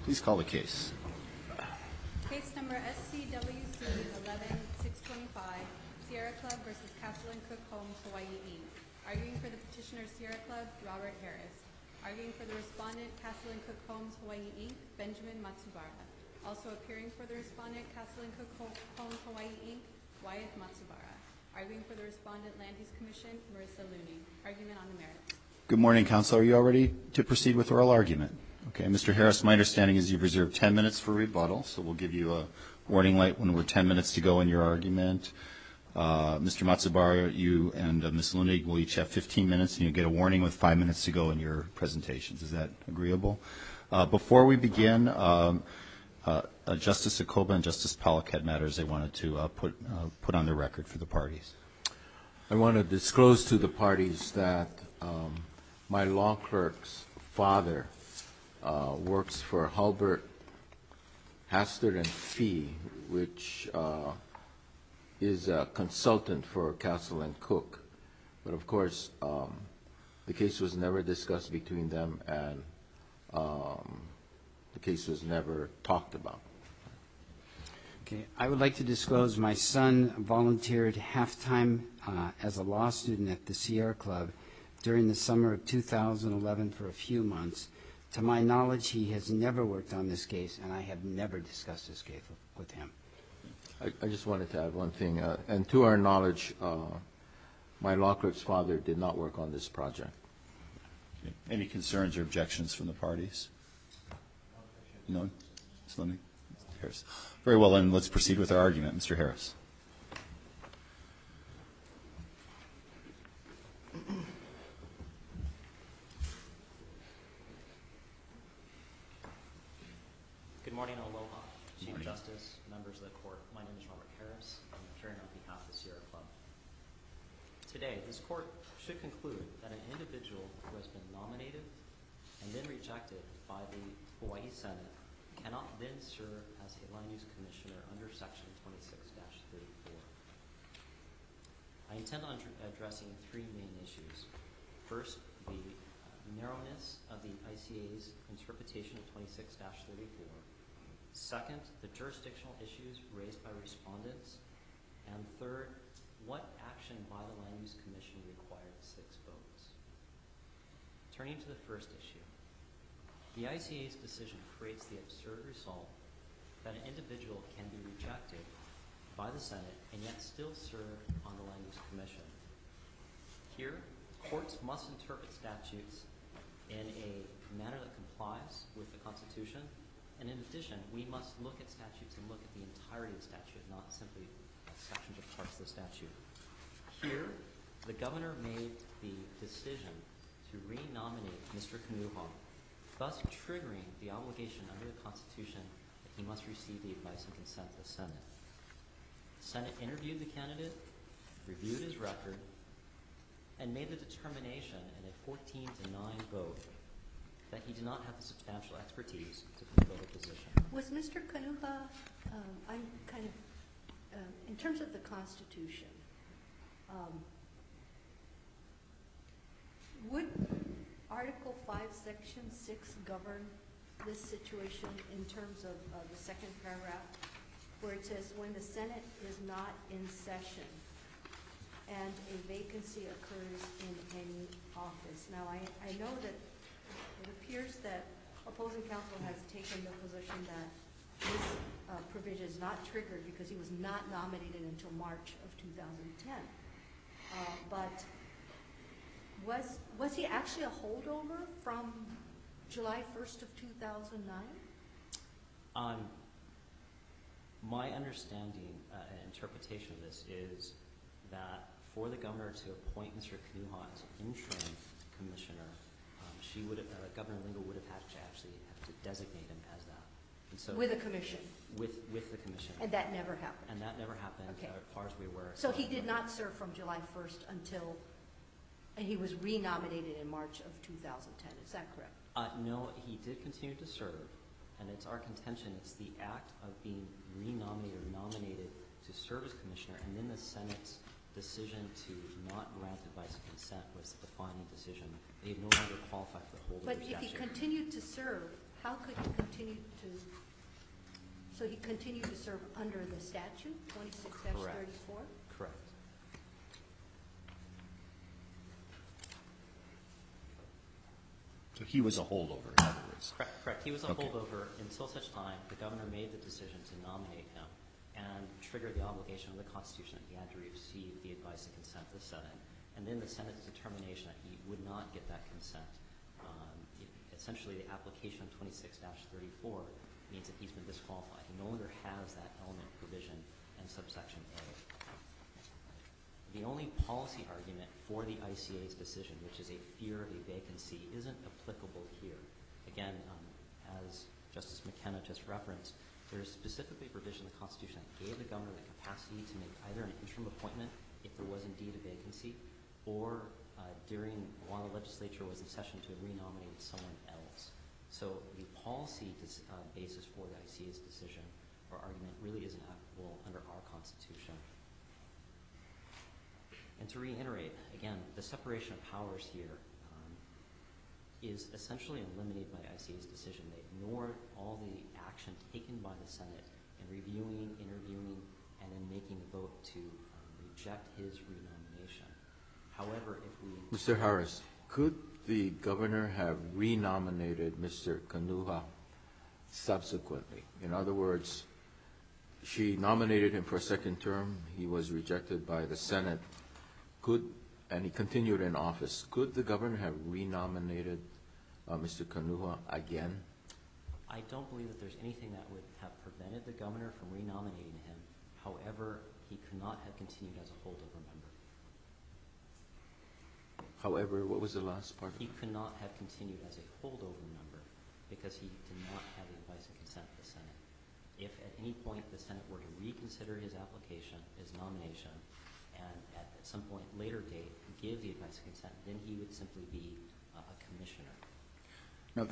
Please call the case. Case number SCWC 11625, Sierra Club versus Castle and Cook Homes Hawaii Inc. Arguing for the petitioner Sierra Club, Robert Harris. Arguing for the respondent, Castle and Cook Homes Hawaii Inc., Benjamin Matsubara. Also appearing for the respondent, Castle and Cook Homes Hawaii Inc., Wyeth Matsubara. Arguing for the respondent, Land Use Commission, Marissa Looney. Argument on the merits. Good morning, counsel. Are you all ready to proceed with oral argument? Okay, Mr. Harris, my understanding is you've reserved 10 minutes for rebuttal, so we'll give you a warning light when we're 10 minutes to go in your argument. Mr. Matsubara, you and Ms. Looney will each have 15 minutes, and you'll get a warning with 5 minutes to go in your presentations. Is that agreeable? Before we begin, Justice Akoba and Justice Pollack had matters they wanted to put on the record for the parties. I want to disclose to the parties that my law clerk's father works for Hulbert, Hastert and Fee, which is a consultant for Castle and Cook. But of course, the case was never discussed between them, and the case was never talked about. Okay, I would like to disclose my son volunteered half-time as a law student at the Sierra Club during the summer of 2011 for a few months. To my knowledge, he has never worked on this case, and I have never discussed this case with him. I just wanted to add one thing. And to our knowledge, my law clerk's father did not work on this project. Okay. Any concerns or objections from the parties? No? Ms. Looney? Mr. Harris? Very well, then let's proceed with our argument. Mr. Harris. Good morning, aloha, Chief Justice, members of the court. My name is Robert Harris. I'm appearing on behalf of the Sierra Club. Today, this court should conclude that an individual who has been nominated and then rejected by the Hawaii Senate cannot then serve as a land use commissioner under Section 26-34. I intend on addressing three main issues. First, the narrowness of the ICA's interpretation of 26-34. Second, the jurisdictional issues raised by respondents. And third, what action by the Land Use Commission required 6 votes. Turning to the first issue, the ICA's decision creates the absurd result that an individual can be rejected by the Senate and yet still serve on the Land Use Commission. Here, courts must interpret statutes in a manner that complies with the Constitution. And in addition, we must look at statutes and look at the entirety of the statute, not simply sections or parts of the statute. Here, the governor made the decision to renominate Mr. Kanuha, thus triggering the obligation under the Constitution that he must receive the advice and consent of the Senate. The Senate interviewed the candidate, reviewed his record, and made the determination in a 14-9 vote that he did not have the substantial expertise to fulfill the position. Was Mr. Kanuha, in terms of the Constitution, would Article 5, Section 6 govern this situation in terms of the second paragraph, where it says, when the Senate is not in session and a vacancy occurs in any office? Now, I know that it appears that opposing counsel has taken the position that this provision is not triggered because he was not nominated until March of 2010. But was he actually a holdover from July 1st of 2009? My understanding and interpretation of this is that for the governor to appoint Mr. Kanuha as interim commissioner, Governor Lingle would have had to actually designate him as that. And so with a commission? With the commission. And that never happened? And that never happened, okay. As far as we were. So he did not serve from July 1st until he was renominated in March of 2010. Is that correct? No, he did continue to serve. And it's our contention, it's the act of being renominated or nominated to serve as commissioner, and then the Senate's decision to not grant advice and consent was the final decision. They no longer qualify for the holdover statute. But if he continued to serve, how could he continue to, so he continued to serve under the statute, 26-34? Correct. So he was a holdover, in other words. Correct. He was a Okay. holdover until such time the governor made the decision to nominate him and triggered the obligation of the Constitution that he had to receive the advice and consent of the Senate. And then the Senate's determination that he would not get that consent. Essentially, the application of 26-34 means that he's been disqualified. He no longer has that element provision in subsection A. The only policy argument for the ICA's decision, which is a fear of a vacancy, isn't applicable here. Again, as Justice McKenna just referenced, there is specifically provision in the Constitution that gave the governor the capacity to make either an interim appointment if there was indeed a vacancy, or during while the legislature was in session to renominate someone else. So the policy basis for the ICA's decision or argument really isn't applicable under our Constitution. And to reiterate, again, the separation of powers here is essentially eliminated by the ICA's decision. They ignore all the action taken by the Senate in reviewing, interviewing, and then making a vote to reject his renomination. However, if we... Mr. Harris, could the governor have renominated Mr. Kanuha subsequently? In other words, she nominated him for a second term. He was rejected by the Senate. And he continued in office. Could the governor have renominated Mr. Kanuha again? I don't believe that there's anything that would have prevented the governor from renominating him. However, he could not have continued as a holdover member. However, what was the last part? He could not have continued as a holdover member because he did not have the advice and consent of the Senate. If at any point the Senate were to reconsider his application, his nomination, and at some point later date give the advice and consent, then he would simply be a commissioner. Now,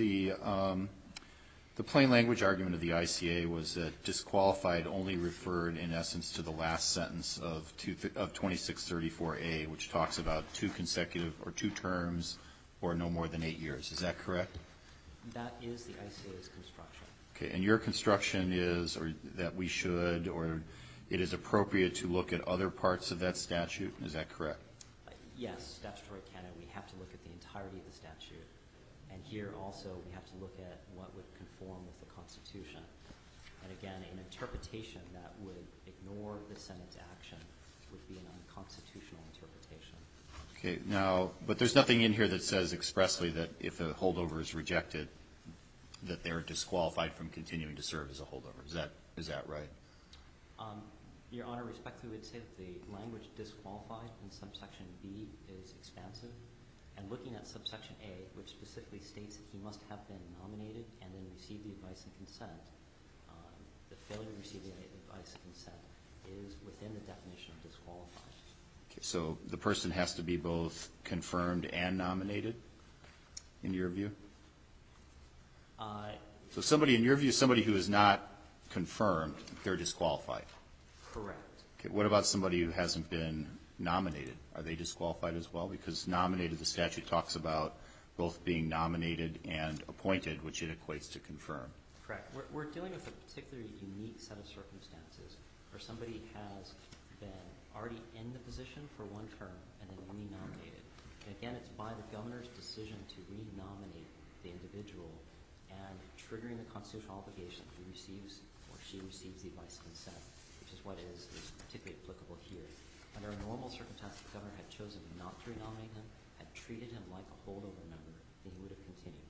the plain language argument of the ICA was that disqualified only referred, in essence, to the last sentence of 2634A, which talks about 2 consecutive or 2 terms or no more than 8 years. Is that correct? That is the ICA's construction. Okay, and your construction is that we should, or it is appropriate to look at other parts of that statute. Is that correct? Yes, statutory canon, we have to look at the entirety of the statute. And here also we have to look at what would conform with the Constitution. And again, an interpretation that would ignore the Senate's action would be an unconstitutional interpretation. Okay, now, but there's nothing in here that says expressly that if a holdover is rejected, that they're disqualified from continuing to serve as a holdover. Is that right? Your Honor, respectfully would say that the language disqualified in subsection B is expansive. And looking at subsection A, which specifically states that he must have been nominated and then receive the advice and consent, the failure to receive the advice and consent is within the definition of disqualified. Okay, so the person has to be both confirmed and nominated, in your view? So somebody, in your view, somebody who is not confirmed, they're disqualified? Correct. Okay, what about somebody who hasn't been nominated? Are they disqualified as well? Because nominated, the statute talks about both being nominated and appointed, which it equates to confirm. Correct. We're dealing with a particularly unique set of circumstances where somebody has been already in the position for one term and then renominated. And again, it's by the governor's decision to renominate the individual and triggering the constitutional obligation he receives or she receives the advice and consent, which is what is particularly applicable here. Under a normal circumstance, if the governor had chosen not to renominate him, had treated him like a holdover member, then he would have continued.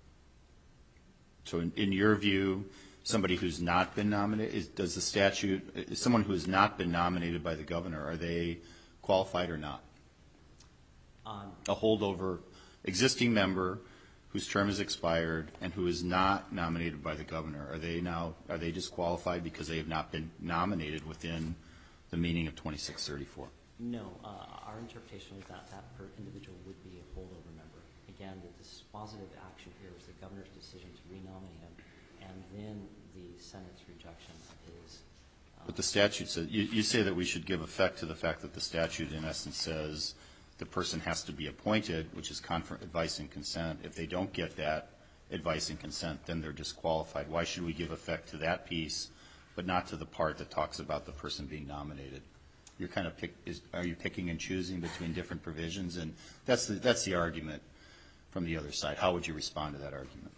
So in your view, somebody who's not been nominated, does the statute, is someone who has not been nominated by the governor, are they qualified or not? A holdover, existing member whose term has expired and who is not nominated by the governor, are they disqualified because they have not been nominated within the meaning of 2634? No. Our interpretation is that that individual would be a holdover member. Again, the dispositive action here is the governor's decision to renominate him and then the Senate's rejection of his. But the statute says, you say that we should give effect to the fact that the statute in essence says the person has to be appointed, which is advice and consent. If they don't get that, advice and consent, then they're disqualified. Why should we give effect to that piece, but not to the part that talks about the person being nominated? You're kind of are you picking and choosing between different provisions? And that's the argument from the other side. How would you respond to that argument?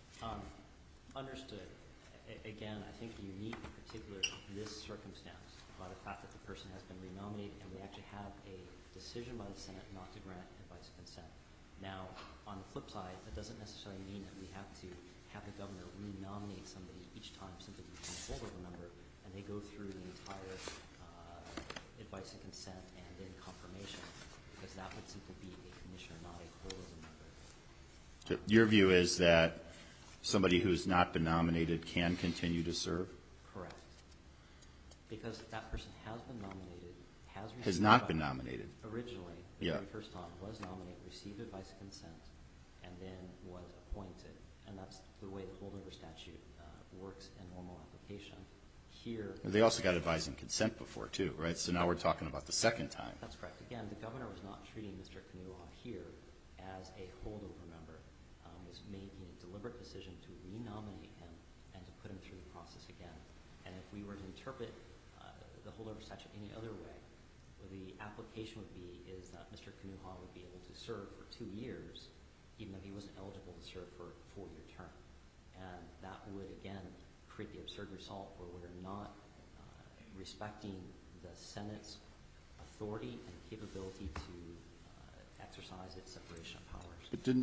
Understood. Again, I think the unique particular of this circumstance by the fact that the person has been renominated and we actually have a decision by the Senate not to grant advice and consent. Now, on the flip side, that doesn't necessarily mean that we have to have the governor renominate somebody each time simply becomes a holdover member and they go through the entire advice and consent and then confirmation, because that would simply be a commissioner, not a holdover member. So your view is that somebody who's not been nominated can continue to serve? Correct. Because that person has been nominated, Has not been nominated. Originally, the very first time, was nominated, received advice and consent, and then was appointed. And that's the way the holdover statute works in normal application. Here, They also got advice and consent before, too, right? So now we're talking about the second time. that's correct. Again, the governor was not treating Mr. Kanuha here as a holdover member, was making a deliberate decision to renominate him and to put him through the process again. And if we were to interpret the holdover statute any other way, the application would be is that Mr. Kanuha would be able to serve for 2 years, even though he wasn't eligible to serve for a 4-year term. And that would, again, create the absurd result where we're not respecting the Senate's authority and capability to exercise its separation of powers. But didn't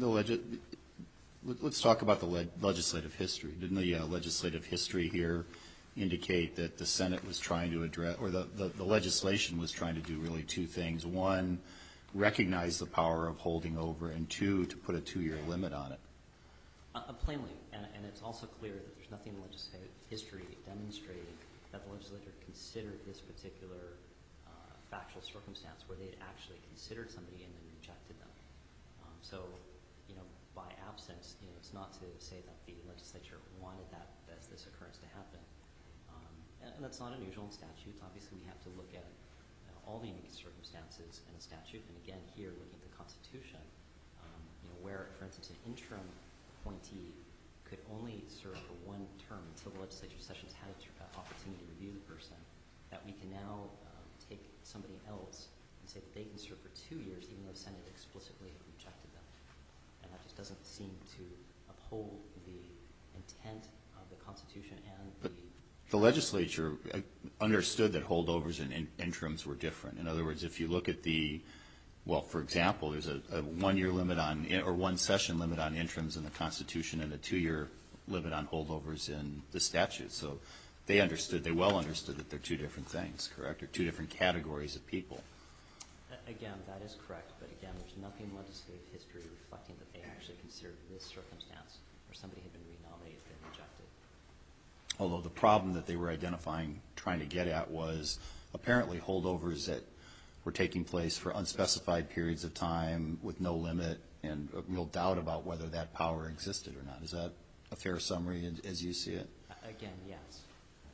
let's talk about the legislative history. Didn't the legislative history here indicate that the Senate was trying to address, or the legislation was trying to do really two things? One, recognize the power of holding over, and two, to put a 2-year limit on it. Plainly, and it's also clear that there's nothing in legislative history demonstrating that the legislature considered this particular factual circumstance where they had actually considered somebody and then rejected them. So, by absence, it's not to say that the legislature wanted this occurrence to happen. And that's not unusual in statutes. Obviously, we have to look at all the unique circumstances in a statute. And again, here, looking at the Constitution, where, for instance, an interim appointee could only serve for 1 term until the legislature sessions had an opportunity to review the person, that we can now take somebody else and say that they can serve for 2 years, even though the Senate explicitly rejected them. And that just doesn't seem to uphold the intent of the Constitution and the legislature understood that holdovers and interims were different. In other words, if you look at for example, there's a 1-year limit on, or 1 session limit on interims in the Constitution and a 2-year limit on holdovers in the statute. So they well understood that they're 2 different things, correct? Or 2 different categories of people. Again, that is correct. But again, there's nothing in legislative history reflecting that they actually considered this circumstance where somebody had been renominated and rejected. Although the problem that they were trying to get at was apparently holdovers that were taking place for unspecified periods of time with no limit and a real doubt about whether that power existed or not. Is that a fair summary as you see it? Again, yes.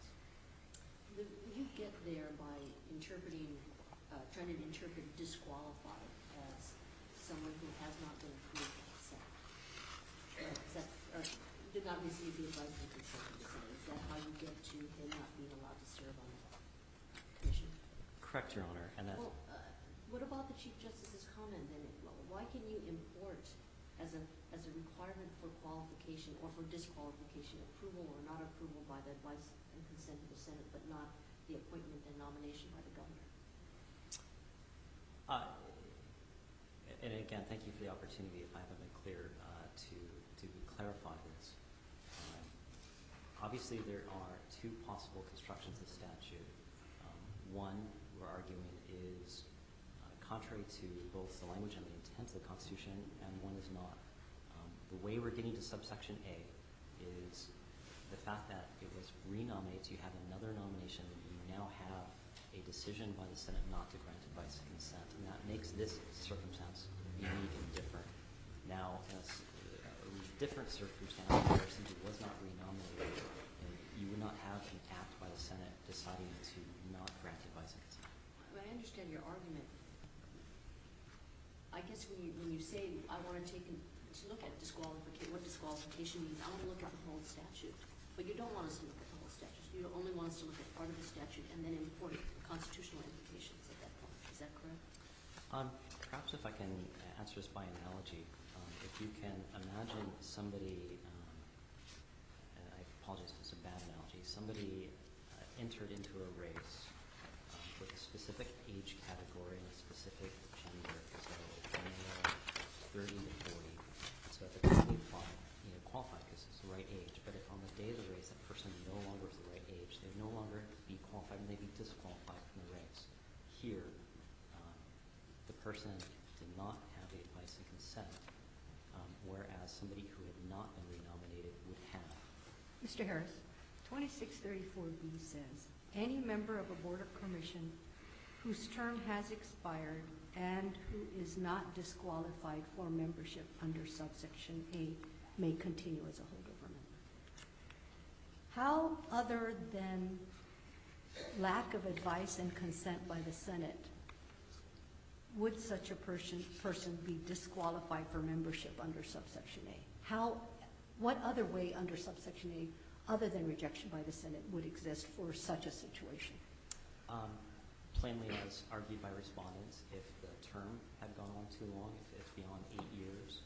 You get there by trying to interpret disqualified as someone who has not been approved by the Senate. Or did not receive the advice and consent of the Senate. Is that how you get to him not being allowed to serve on the commission? Correct, Your Honor. And well, what about the Chief Justice's comment then? Why can you import as a requirement for qualification or for disqualification approval or not approval by the advice and consent of the Senate, but not the appointment and nomination by the governor? And again, thank you for the opportunity, if I haven't been clear, to clarify this. Obviously, there are 2 possible constructions of the statute. One, we're arguing, is contrary to both the language and the intent of the Constitution, and one is not. The way we're getting to subsection A is the fact that it was renominated, so you have another nomination, and you now have a decision by the Senate not to grant advice and consent, and that makes this circumstance unique and different. Now, in a different circumstance where somebody was not renominated, you would not have an act by the Senate deciding to not grant advice and consent. I understand your argument. I guess when you say I want to look at what disqualification disqualification means. I want to look at the whole statute. But you don't want us to look at the whole statute. You only want us to look at part of the statute and then import constitutional implications at that point. Is that correct? Perhaps if I can answer this by analogy, if you can imagine somebody, and I apologize if it's a bad analogy, somebody entered into a race with a specific age category and a specific gender, so male 30 to 40. So at the time they qualified because it's the right age, but if on the day of the race that person no longer is the right age, they no longer be qualified and they be disqualified from the race. Here, the person did not have the advice and consent, whereas somebody who had not been renominated would have. Mr. Harris, 2634B says, any member of a board or commission whose term has expired and who is not disqualified for membership under subsection A may continue as a holdover member. How, other than lack of advice and consent by the Senate, would such a person be disqualified for membership under subsection A? What other way under subsection A, other than rejection by the Senate, would exist for such a situation? Plainly, as argued by respondents, if the term had gone on too long, if it's beyond 8 years,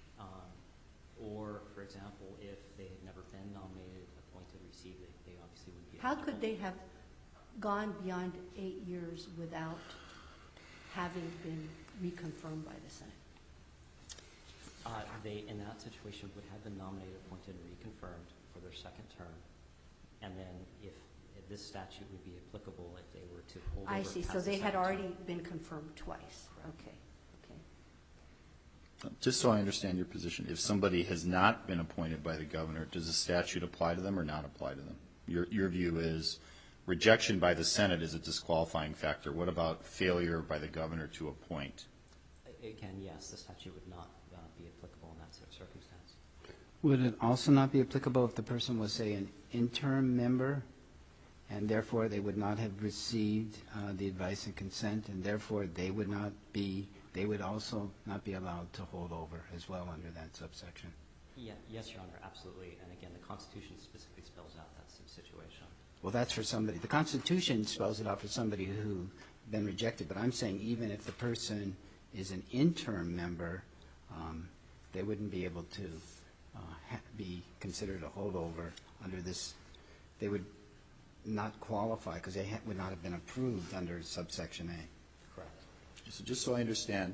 or, for example, if they had never been nominated, appointed, received, they obviously would be How eligible. could they have gone beyond 8 years without having been reconfirmed by the Senate? They, in that situation, would have been nominated, appointed, and reconfirmed for their second term, and then if this statute would be applicable if they were to hold over I see. past So the they had second term. already been confirmed twice. Okay. Just so I understand your position, if somebody has not been appointed by the governor, does the statute apply to them or not apply to them? Your view is rejection by the Senate is a disqualifying factor. What about failure by the governor to appoint? Again, yes, the statute would not be applicable in that circumstance. Would it also not be applicable if the person was, say, an interim member, and therefore they would not have received the advice and consent, and therefore they would also not be allowed to hold over as well under that subsection? Yeah, yes, Your Honor, absolutely. And again, the Constitution specifically spells out that situation. Well, that's for somebody. The Constitution spells it out for somebody who's been rejected, but I'm saying even if the person is an interim member, they wouldn't be able to be considered a holdover under this. They would not qualify because they would not have been approved under subsection A. Correct. So just so I understand,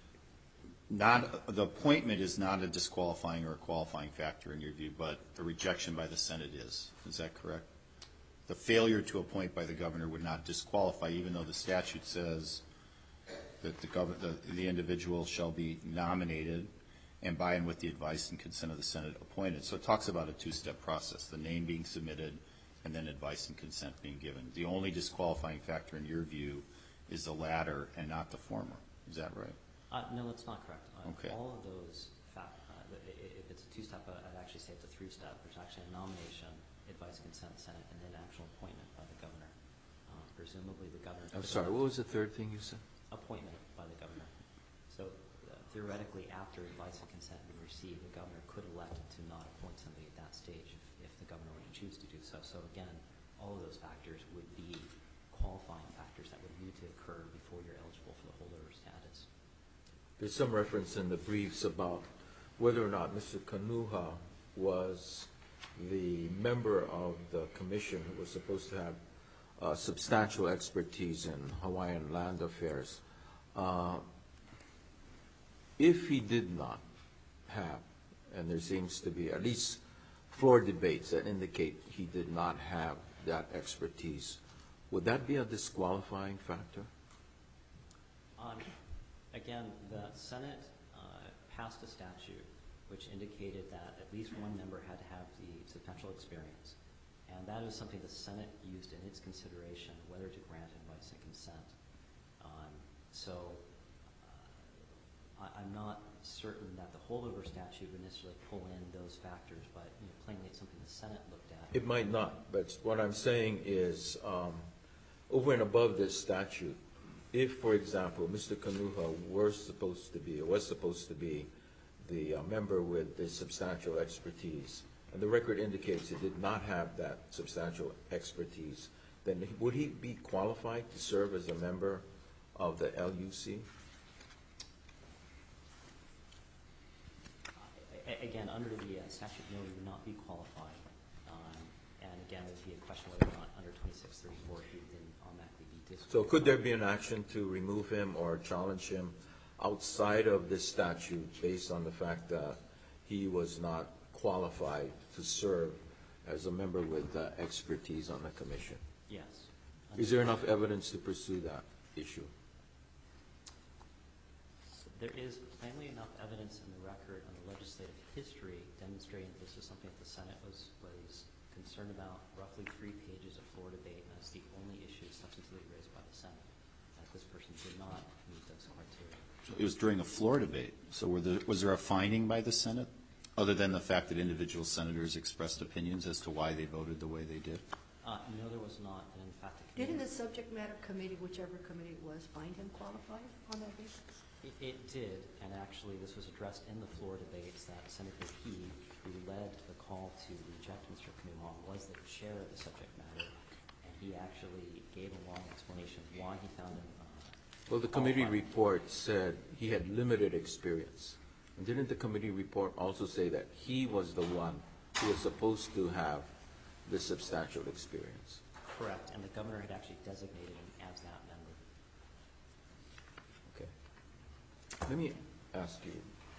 the appointment is not a disqualifying or a qualifying factor in your view, but the rejection by the Senate is. Is that correct? The failure to appoint by the governor would not disqualify, even though the statute says that the individual shall be nominated and by and with the advice and consent of the Senate appointed. So it talks about a two-step process, the name being submitted and then advice and consent being given. The only disqualifying factor in your view is the latter and not the former. Is that right? No, that's not correct. Okay. All of those, if it's a two-step, I'd actually say it's a three-step. There's actually a nomination, advice, consent, Senate, and then actual appointment by the governor. Presumably the governor. I'm sorry, what was the third thing you said? Appointment by the governor. So theoretically, after advice and consent had been received, the governor could elect to not appoint somebody at that stage if the governor were to choose to do so. So again, all of those factors would be qualifying factors that would need to occur before you're eligible for the holdover status. There's some reference in the briefs about whether or not Mr. Kanuha was the member of the commission who was supposed to have substantial expertise in Hawaiian land affairs. If he did not have, and there seems to be at least floor debates that indicate he did not have that expertise, would that be a disqualifying factor? Again, the Senate passed a statute which indicated that at least one member had to have the substantial experience. And that is something the Senate used in its consideration, whether to grant advice and consent. I'm not certain that the holdover statute would necessarily pull in those factors, but plainly it's something the Senate looked at. It might not, but what I'm saying is over and above this statute, if, for example, Mr. Kanuha was supposed to be the member with the substantial expertise, and the record indicates he did not have that substantial expertise, then would he be qualified to serve as a member of the LUC? Again, under the statute, no, he would not be qualified. And again, it would be a question whether or not under 2634 he would then automatically be disqualified. So could there be an action to remove him or challenge him outside of this statute based on the fact that he was not qualified to serve as a member with expertise on the commission? Yes. Is there enough evidence to pursue that issue? There is plainly enough evidence in the record on the legislative history demonstrating that this was something that the Senate was concerned about. Roughly 3 pages of floor debate, and that's the only issue substantively raised by the Senate, that this person did not meet those criteria. So it was during a floor debate. So was there a finding by the Senate, other than the fact that individual senators expressed opinions as to why they voted the way they did? No, there was not. And in fact, Didn't the subject matter committee, whichever committee it was, find him qualified on that basis? It did, and actually this was addressed in the floor debates that Senator Heed, who led the call to reject Mr. Knuha, was the chair of the subject matter, and he actually gave a long explanation of why he found him Well, the committee report said he had limited experience. And didn't the committee report also say that he was the one who was supposed to have the substantial experience? correct, and the governor had actually designated him as that member. Okay. Let me ask you,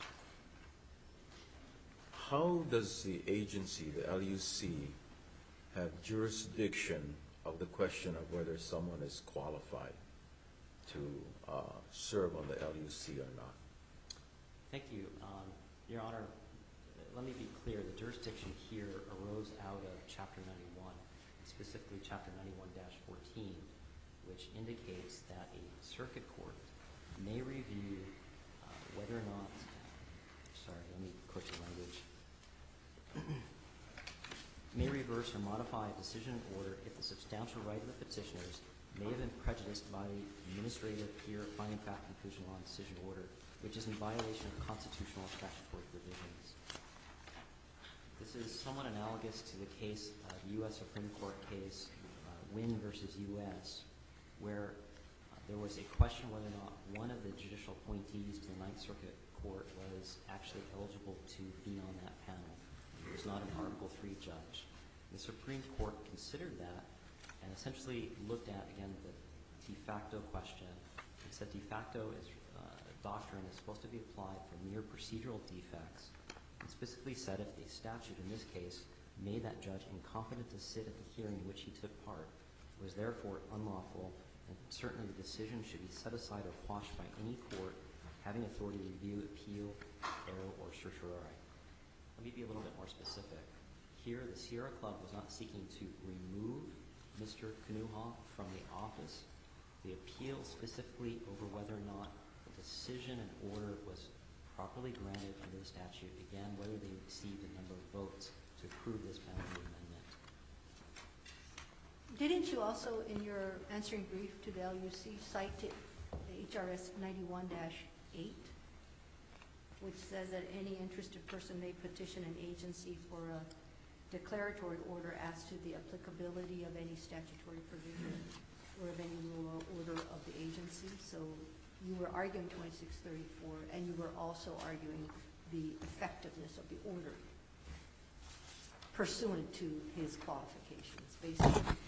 how does the agency, the LUC, have jurisdiction of the question of whether someone is qualified to serve on the LUC or not? Thank you. Your Honor, let me be clear. The jurisdiction here arose out of Chapter 91, specifically Chapter 91-14, which indicates that a circuit court may review whether or not, sorry, let me quote the language, may reverse or modify a decision order if the substantial right of the petitioners may have been prejudiced by the administrative peer finding fact conclusion law decision order, which is in violation of constitutional or statutory provisions. This is somewhat analogous to the case, the U.S. Supreme Court case, Wynn versus U.S., where there was a question whether or not one of the judicial appointees to the Ninth Circuit Court was actually eligible to be on that panel. He was not an Article III judge. The Supreme Court considered that and essentially looked at, again, the de facto question. It said de facto doctrine is supposed to be applied for mere procedural defects, and specifically said if the statute in this case made that judge incompetent to sit at the hearing in which he took part, was therefore unlawful, and certainly the decision should be set aside or quashed by any court having authority to review, appeal, error, or certiorari. Let me be a little bit more specific. Here, the Sierra Club was not seeking to remove Mr. Knuha from the office. The appeal specifically over whether or not the decision and order was properly granted under the statute, again, whether they received a number of votes to approve this boundary amendment. Didn't you also, in your answering brief to the LUC, cite to HRS 91-8, which says that any interested person may petition an agency for a declaratory order as to the applicability of any statutory provision or of any rule or order of the agency? So you were arguing 2634, and you were also arguing the effectiveness of the order pursuant to his qualifications. Basically,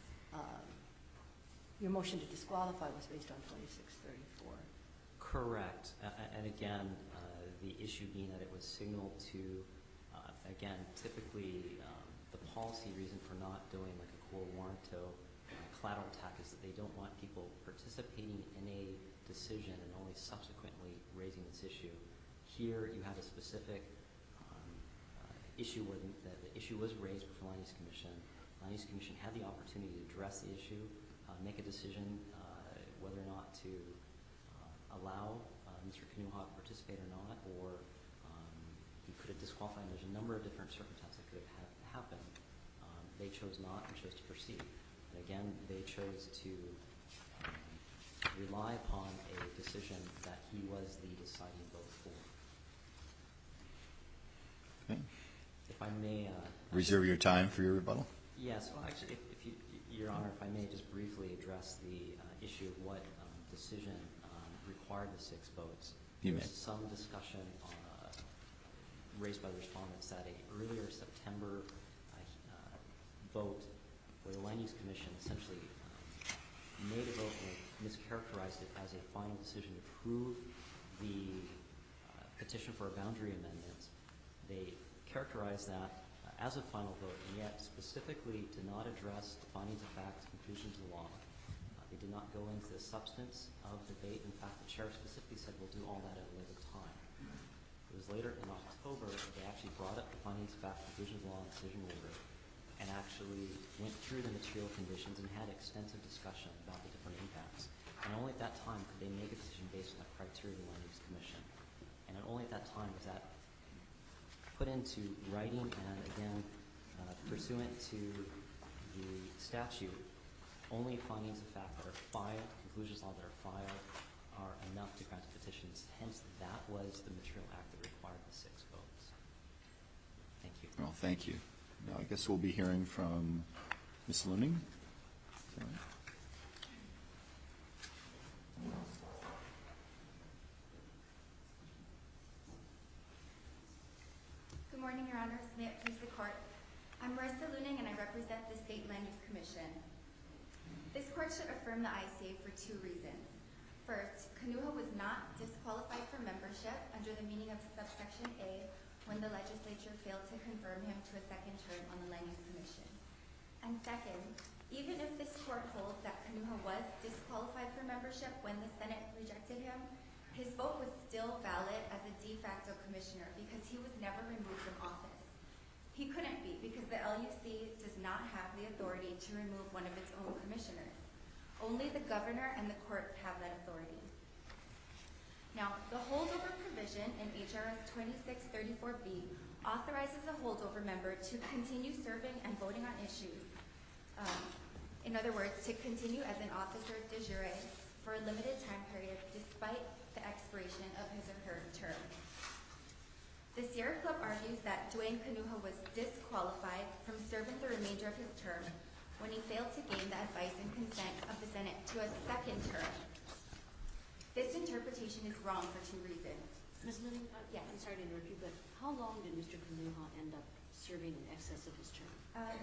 your motion to disqualify was based on 2634. Correct. And again, the issue being that it was signaled to, again, typically the policy reason for not doing like a quo warranto collateral attack is that they don't want people participating in a decision and only subsequently raising this issue. Here you have a specific issue where the issue was raised before the Land Use Commission. The Land Use Commission had the opportunity to address the issue, make a decision whether or not to allow Mr. Knuha to participate or not, or he could have disqualified. There's a number of different circumstances that could have happened. They chose not and chose to proceed. And again, they chose to rely upon a decision that he was the deciding vote for. If I may... Reserve your time for your rebuttal. Yes, well, actually, if you, Your Honor, if I may just briefly address the issue of what decision required the 6 votes. You may. There was some discussion raised by the respondents that a earlier September vote where the Land Use Commission essentially made a vote and mischaracterized it as a final decision to approve the petition for a boundary amendment. They characterized that as a final vote, and yet specifically to not address the findings of fact, conclusions of law. They did not go into the substance of debate. In fact, the chair specifically said we'll do all that at a later time. It was later in October they actually brought up the findings of fact, conclusions of law, and decision order, and actually went through the material conditions and had extensive discussion about the different impacts. And only at that time could they make a decision based on the criteria of the Land Use Commission. And only at that time was that put into writing, and again, pursuant to the statute, only findings of fact that are filed, conclusions of law that are filed, are enough to grant the petitions. Hence, that was the material act that required the 6 votes. Thank you. Well, thank you. Now, I guess we'll be hearing from Ms. Looning. Is that right? Good morning, Your Honors. May it please the Court. I'm Marissa Looning, and I represent the State Land Use Commission. This Court should affirm the ICA for 2 reasons. First, Kanuha was not disqualified for membership under the meaning of subsection A when the legislature failed to confirm him to a 2nd term on the Land Use Commission. And second, even if this Court holds that Kanuha was disqualified for membership when the Senate rejected him, his vote was still valid as a de facto commissioner because he was never removed from office. He couldn't be because the LUC does not have the authority to remove one of its own commissioners. Only the governor and the courts have that authority. Now, the holdover provision in HRS 2634B authorizes a holdover member to continue serving and voting on issues. In other words, to continue as an officer de jure for a limited time period despite the expiration of his or her term. The Sierra Club argues that Dwayne Kanuha was disqualified from serving the remainder of his term when he failed to gain the advice and consent of the Senate to a 2nd term. This interpretation is wrong for 2 reasons. Ms. Looning, Yes. I'm sorry to interrupt you, but how long did Mr. Kanuha end up serving in excess of his term?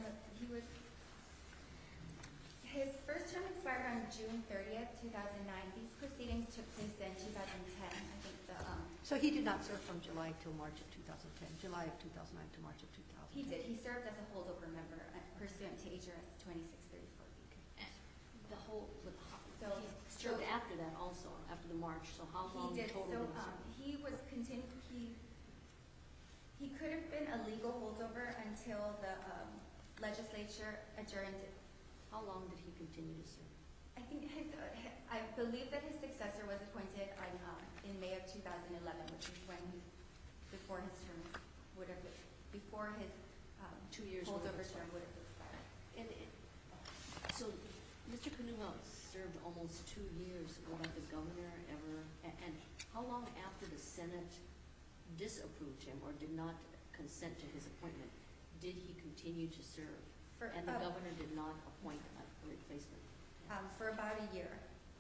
His first term expired on June 30th, 2009. These proceedings took place in 2010. I think So he did not serve from July till March of 2010, July of 2009 to March of 2010. he did. He served as a holdover member pursuant to HRS 2634B. The whole, So- he served after that also, after the March, so how long He did. total So did he serve? he was continued. He could have been a legal holdover until the legislature adjourned. How long did he continue to serve? I think I believe that his successor was appointed in May of 2011, which is when before his term would have, before his 2 years would have holdover term expired. would have expired. And so Mr. Kanuha served almost 2 years without the governor ever, and how long after the Senate disapproved him or did not consent to his appointment did he continue to serve? And the governor did not appoint a replacement? For about a year.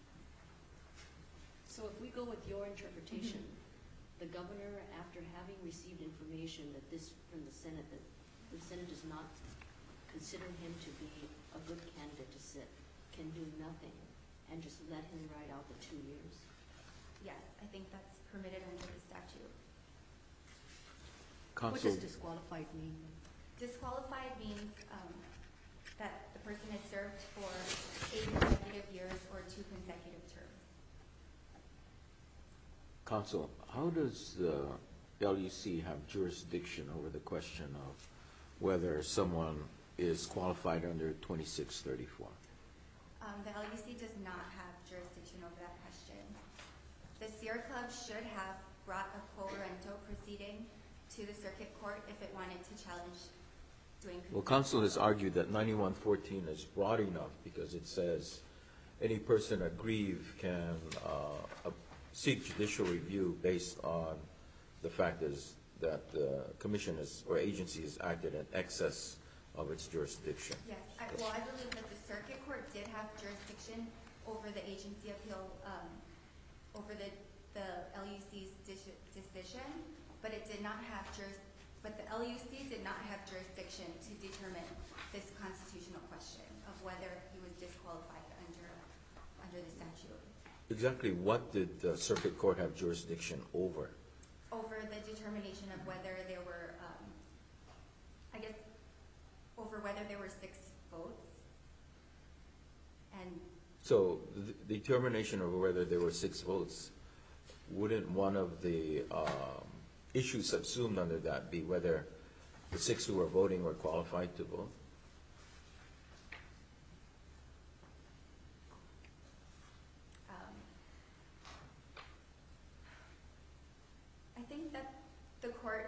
So if we go with your interpretation, the governor, after having received information that from the Senate, that the Senate does not consider him to be a good candidate to sit, can do nothing and just let him ride out the 2 years? Yes, I think that's permitted under the statute. What Counsel, does disqualified mean? Disqualified means that the person has served for 8 consecutive years or 2 consecutive terms. Counsel, how does the LUC have jurisdiction over the question of whether someone is qualified under 2634? The LUC does not have jurisdiction over that question. The Sierra Club should have brought a quo rento proceeding to the circuit court if it wanted to challenge doing. Well, counsel has argued that 9114 is broad enough because it says any person aggrieved can seek judicial review based on the fact that that the commission or agency has acted in excess of its jurisdiction. Yes, I believe that the circuit court did have jurisdiction over the agency appeal, over the LUC's decision, but it did not have but the LUC did not have jurisdiction to determine this constitutional question of whether he was disqualified under the statute. Exactly what did the circuit court have jurisdiction over? Over the determination of whether there were, over whether there were 6 votes. And so the determination of whether there were 6 votes, wouldn't one of the issues subsumed under that be whether the 6 who were voting were qualified to vote? I think that the court,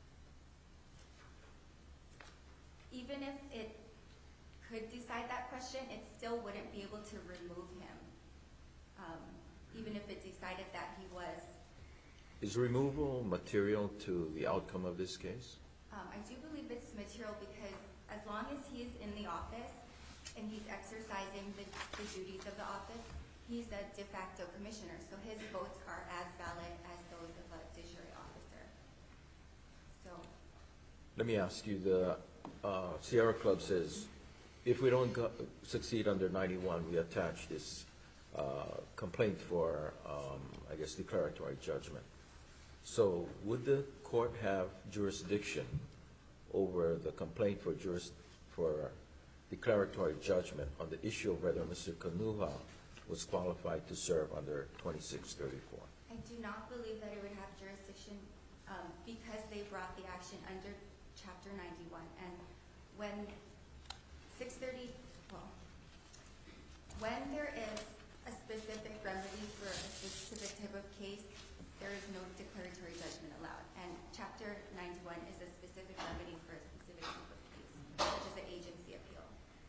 even if it could decide that question, it still wouldn't be able to remove him, even if it decided that he was. Is removal material to the outcome of this case? I do believe it's material because as long as he's in the office and he's exercising the duties of the office, he's a de facto commissioner, so his votes are as valid as those of a de jure officer. So, let me ask you, the Sierra Club says, if we don't succeed under 91, we attach this complaint for, I guess, declaratory judgment. So would the court have jurisdiction over the complaint for declaratory judgment on the issue of whether Mr. Kanuha was qualified to serve under 2634? I do not believe that it would have jurisdiction because they brought the action under Chapter 91. And when 630, when there is a specific remedy for a specific type of case, there is no declaratory judgment allowed. And Chapter 91 is a specific remedy for a specific type of case, such as an agency appeal.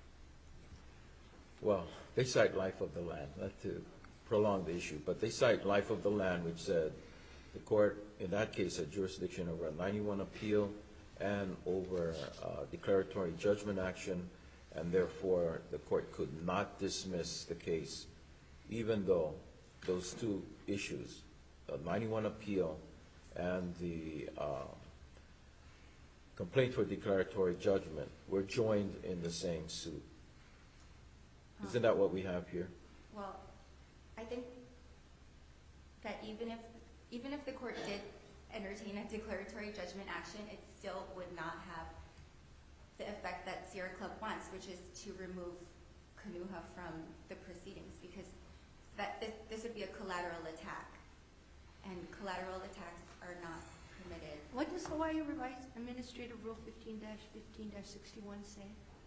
Well, they cite life of the land, not to prolong the issue, but they cite life of the land, which said the court, in that case, had jurisdiction over a 91 appeal and over declaratory judgment action, and therefore the court could not dismiss the case, even though those 2 issues, the 91 appeal and the complaint for declaratory judgment, were joined in the same suit. Isn't that what we have here? Well, I think that even if the court did entertain a declaratory judgment action, it still would not have the effect that Sierra Club wants, which is to remove Kanuha from the proceedings, because this would be a collateral attack, and collateral attacks are not permitted. What does Hawaii Revised Administrative Rule 15-15-61 say?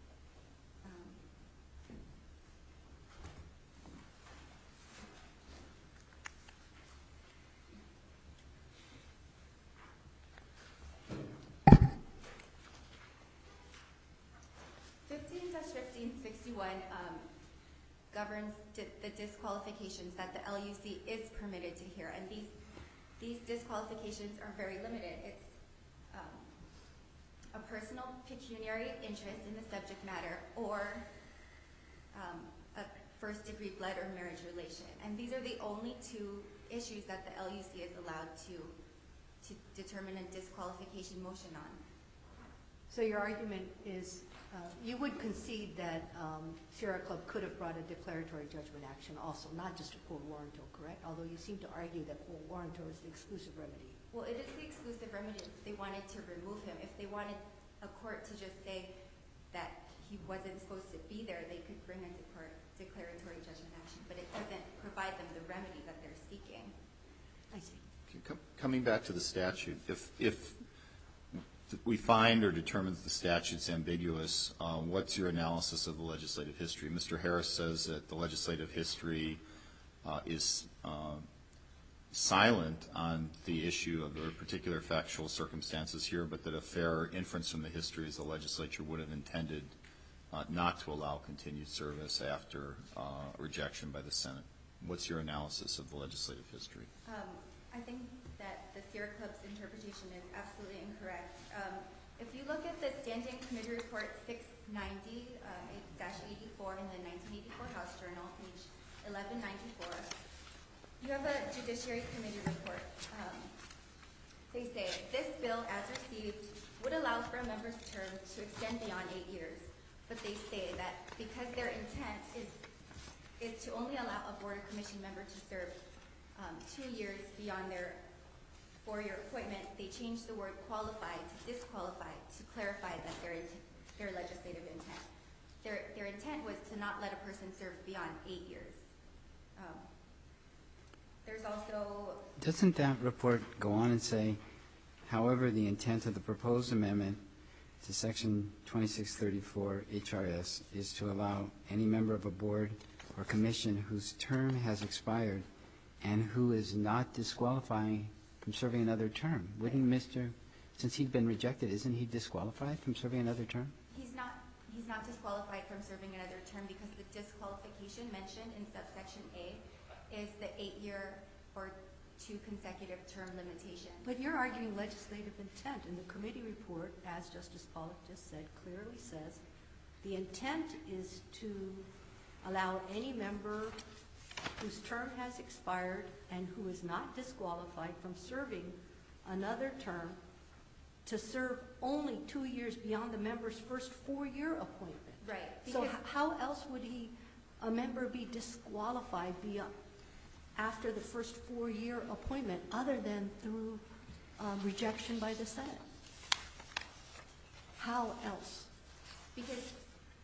Governs the disqualifications that the LUC is permitted to hear, and these disqualifications are very limited. It's a personal pecuniary interest in the subject matter, or a first-degree blood or marriage relation, and these are the only 2 issues that the LUC is allowed to determine a disqualification motion on. So your argument is you would concede that Sierra Club could have brought a declaratory judgment action also, not just a quo warranto, correct? Although you seem to argue that quo warranto is the exclusive remedy. Well, it is the exclusive remedy if they wanted to remove him. If they wanted a court to just say that he wasn't supposed to be there, they could bring a declaratory judgment action, but it doesn't provide them the remedy that they're seeking. I see. Coming back to the statute, if we find or determines the statute's ambiguous, what's your analysis of the legislative history? Mr. Harris says that the legislative history is silent on the issue of the particular factual circumstances here, but that a fair inference from the history is the legislature would have intended not to allow continued service after rejection by the Senate. What's your analysis of the legislative history? I think that the Sierra Club's interpretation is absolutely incorrect. If you look at the Standing Committee Report 690-84 in the 1984 House Journal, page 1194, you have a Judiciary Committee report. They say, this bill, as received, would allow for a member's term to extend beyond 8 years. But they say that because their intent is to only allow a Board of Commission member to serve 2 years beyond their 4-year appointment, they changed the word qualified to disqualified to clarify that their legislative intent. Their intent was to not let a person serve beyond 8 years. There's also... Doesn't that report go on and say, however, the intent of the proposed amendment to Section 2634 HRS is to allow any member of a board or commission whose term has expired and who is not disqualifying from serving another term? Wouldn't since he'd been rejected, isn't he disqualified from serving another term? He's not disqualified from serving another term because the disqualification mentioned in subsection A is the 8-year or 2 consecutive term limitation. But you're arguing legislative intent, and the committee report, as Justice Pollack just said, clearly says the intent is to allow any member whose term has expired and who is not disqualified from serving another term to serve only 2 years beyond the member's first 4-year appointment. Right. So how else would a member be disqualified after the first 4-year appointment other than through rejection by the Senate? How else? Because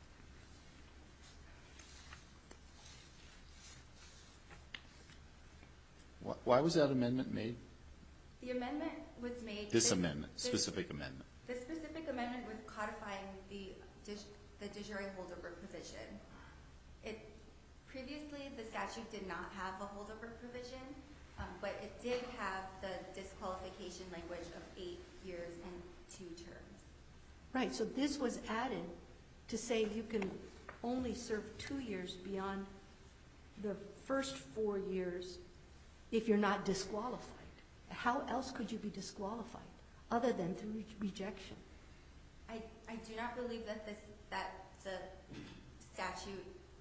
Why was that amendment made? the amendment was made... This amendment, specific amendment. The specific amendment was codifying the de jure holdover provision. Previously, the statute did not have a holdover provision, but it did have the disqualification language of 8 years and 2 terms. Right, so this was added to say you can only serve 2 years beyond the first 4 years if you're not disqualified. How else could you be disqualified other than through rejection? I do not believe that the statute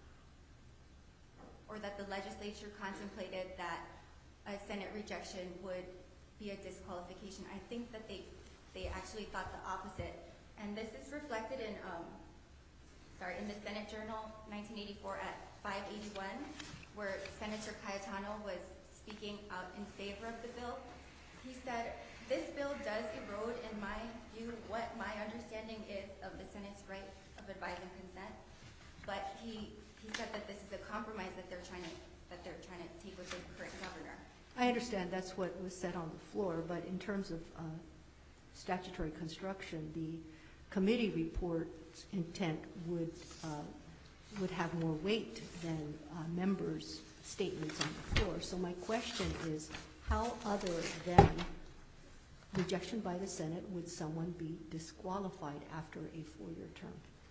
or that the legislature contemplated that a Senate rejection would be a disqualification. I think that they actually thought the opposite. And this is reflected in the Senate Journal 1984 at 581, where Senator Cayetano was speaking out in favor of the bill. He said, this bill does erode, in my view, what my understanding is of the Senate's right of advise and consent. But he said that this is a compromise that they're trying to take with the current governor. I understand that's what was said on the floor, but in terms of statutory construction, the committee report's intent would have more weight than members' statements on the floor. So my question is, how other than rejection by the Senate would someone be disqualified after a 4-year term?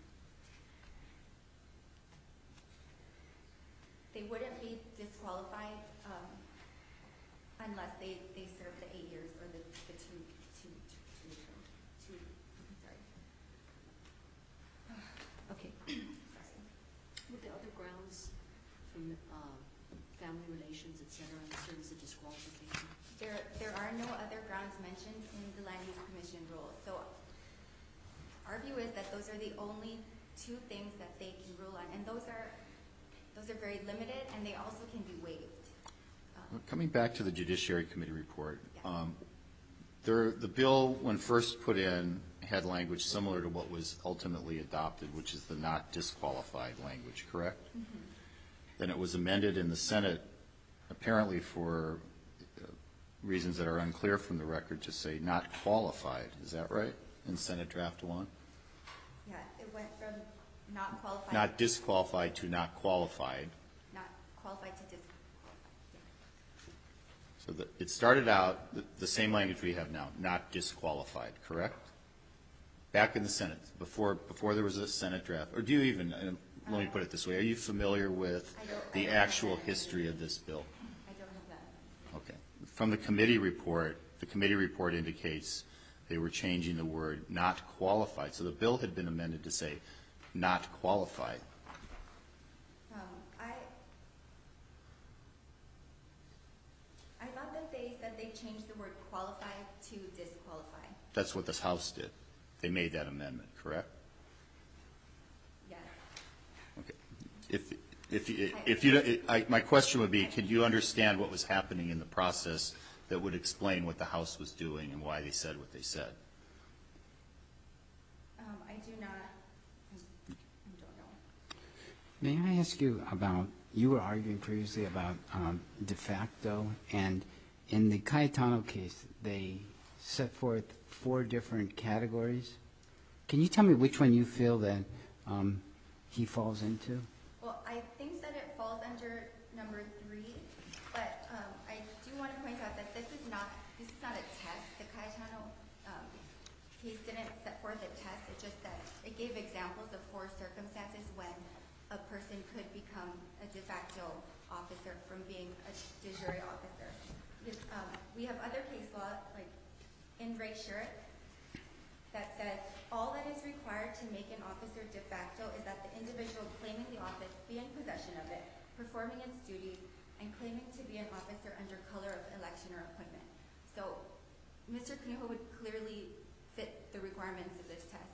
They wouldn't be disqualified unless they serve the 8 years or the two. Okay. Would the other grounds from family relations, et cetera, serve as a disqualification? There are no other grounds mentioned in the Land Use Commission rule. So our view is that those are the only 2 things that they can rule on, and those are very limited, and they also can be waived. Coming back to the Judiciary Committee report, the bill, when first put in, had language similar to what was ultimately adopted, which is the not disqualified language, correct? Mm-hmm. Then it was amended in the Senate, apparently for reasons that are unclear from the record, to say not qualified. Is that right, in Senate Draft 1? Yeah, it went from not qualified. Not disqualified to not qualified. Not qualified to disqualified. So it started out the same language we have now, not disqualified, correct? Back in the Senate, before there was a Senate draft, or do you even, let me put it this way, are you familiar with the actual history of this bill? I don't have that. Okay. From the committee report, the committee report indicates they were changing the word not qualified. So the bill had been amended to say not qualified. I thought that they said they changed the word qualified to disqualified. That's what this House did. They made that amendment, correct? Yes. Okay. My question would be, could you understand what was happening in the process that would explain what the House was doing and why they said what they said? I do not. I don't know. May I ask you about, you were arguing previously about de facto, and in the Cayetano case, they set forth 4 different categories. Can you tell me which one you feel that he falls into? Well, I think that it falls under number 3, but I do want to point out that this is not a test. The Cayetano case didn't set forth a test. It just said it gave examples of 4 circumstances when a person could become a de facto officer from being a de jure officer. Because, we have other case law, like in Ray Sherritt, that says all that is required to make an officer de facto is that the individual claiming the office be in possession of it, performing its duties, and claiming to be an officer under color of election or appointment. So Mr. Canujo would clearly fit the requirements of this test.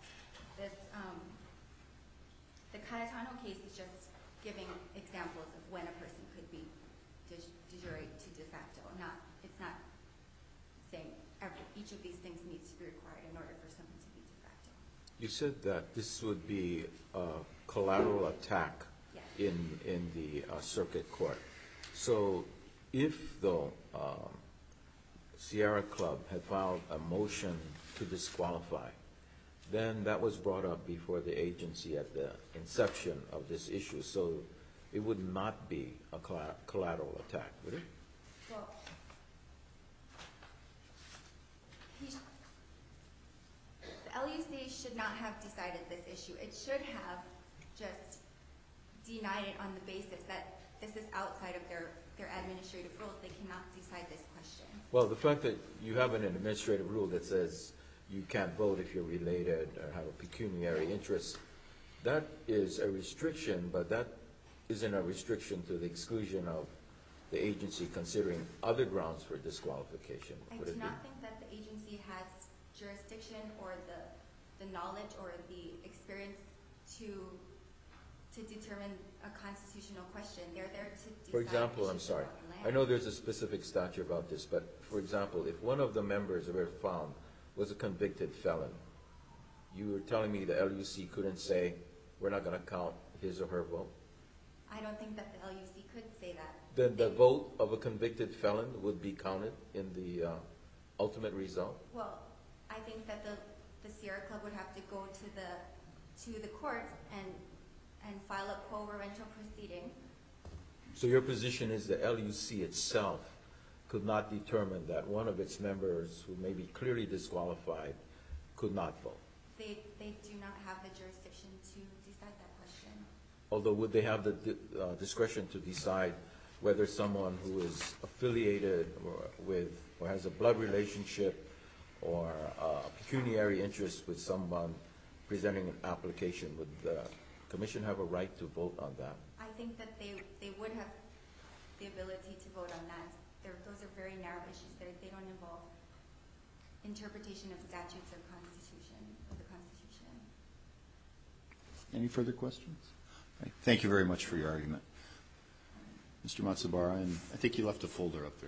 The Cayetano case is just giving examples of when a person could be de jure to de facto. It's not saying each of these things needs to be required in order for someone to be de facto. You said that this would be a collateral attack Yes. in the circuit court. So if the Sierra Club had filed a motion to disqualify, then that was brought up before the agency at the inception of this issue. So it would not be a collateral attack, would it? Well, the LUC should not have decided this issue. It should have just denied it on the basis that this is outside of their administrative rules. They cannot decide this question. Well, the fact that you have an administrative rule that says you can't vote if you're related or have a pecuniary interest, that is a restriction, but that isn't a restriction to the exclusion of the agency considering other grounds for disqualification. I do not think that the agency has jurisdiction or the knowledge or the experience to determine a constitutional question. They're there to decide. For example, I'm issues sorry, about land. I know there's a specific statute about this, but for example, if one of the members were found was a convicted felon, you were telling me the LUC couldn't say, we're not going to count his or her vote? I don't think that the LUC could say that. Then the vote of a convicted felon would be counted in the ultimate result? Well, I think that the Sierra Club would have to go to the courts and file a quo warranto proceeding. So your position is the LUC itself could not determine that one of its members who may be clearly disqualified could not vote? They do not have the jurisdiction to decide that question. Although would they have the discretion to decide whether someone who is affiliated or has a blood relationship or a pecuniary interest with someone presenting an application, would the commission have a right to vote on that? I think that they would have the ability to vote on that. Those are very narrow issues. They don't involve interpretation of statutes or the Constitution. Any further questions? Right. Thank you very much for your argument. Mr. Matsubara, and I think you left a folder up there.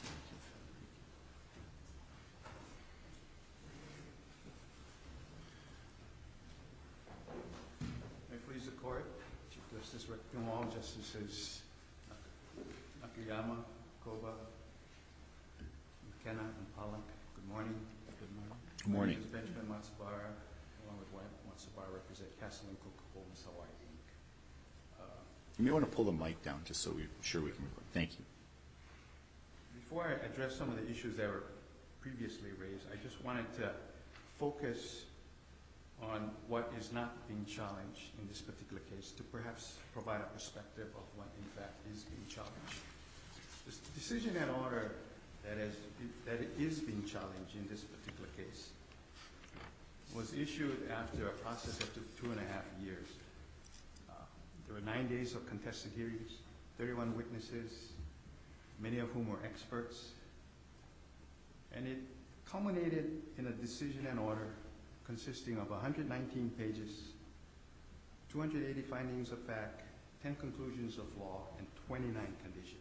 May it please the Court, Chief Justice Rick Pinwall, Justices Nakayama, Koba, McKenna, and Pollack. Good morning. Good morning. Good morning. My name is Benjamin Matsubara, along with Wyatt Matsubara, represent Castle and Cook Homes Hawaii, Inc. You may want to pull the mic down just so we're sure we can record. Thank you. Before I address some of the issues that were previously raised, I just wanted to focus on what is not being challenged in this particular case to perhaps provide a perspective of what in fact is being challenged. This decision and order that it is being challenged in this particular case was issued after a process that took 2.5 years. There were 9 days of contested hearings, 31 witnesses, many of whom were experts, and it culminated in a decision and order consisting of 119 pages, 280 findings of fact, 10 conclusions of law, and 29 conditions.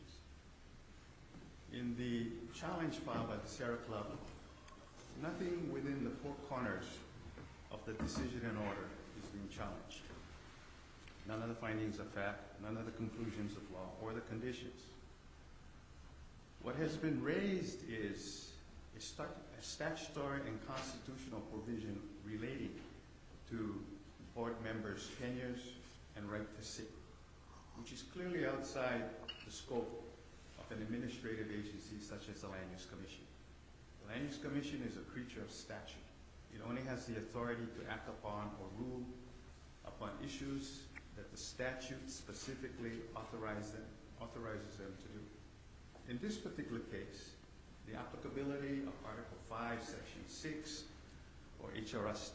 In the challenge filed by the Sierra Club, nothing within the four corners of the decision and order is being challenged. None of the findings of fact, none of the conclusions of law, or the conditions. What has been raised is a statutory and constitutional provision relating to board members' tenures and right to sit, which is clearly outside the scope of an administrative agency such as the Land Use Commission. The Land Use Commission is a creature of statute. It only has the authority to act upon or rule upon issues that the statute specifically authorizes them to do. In this particular case, the applicability of Article 5, Section 6, or HRS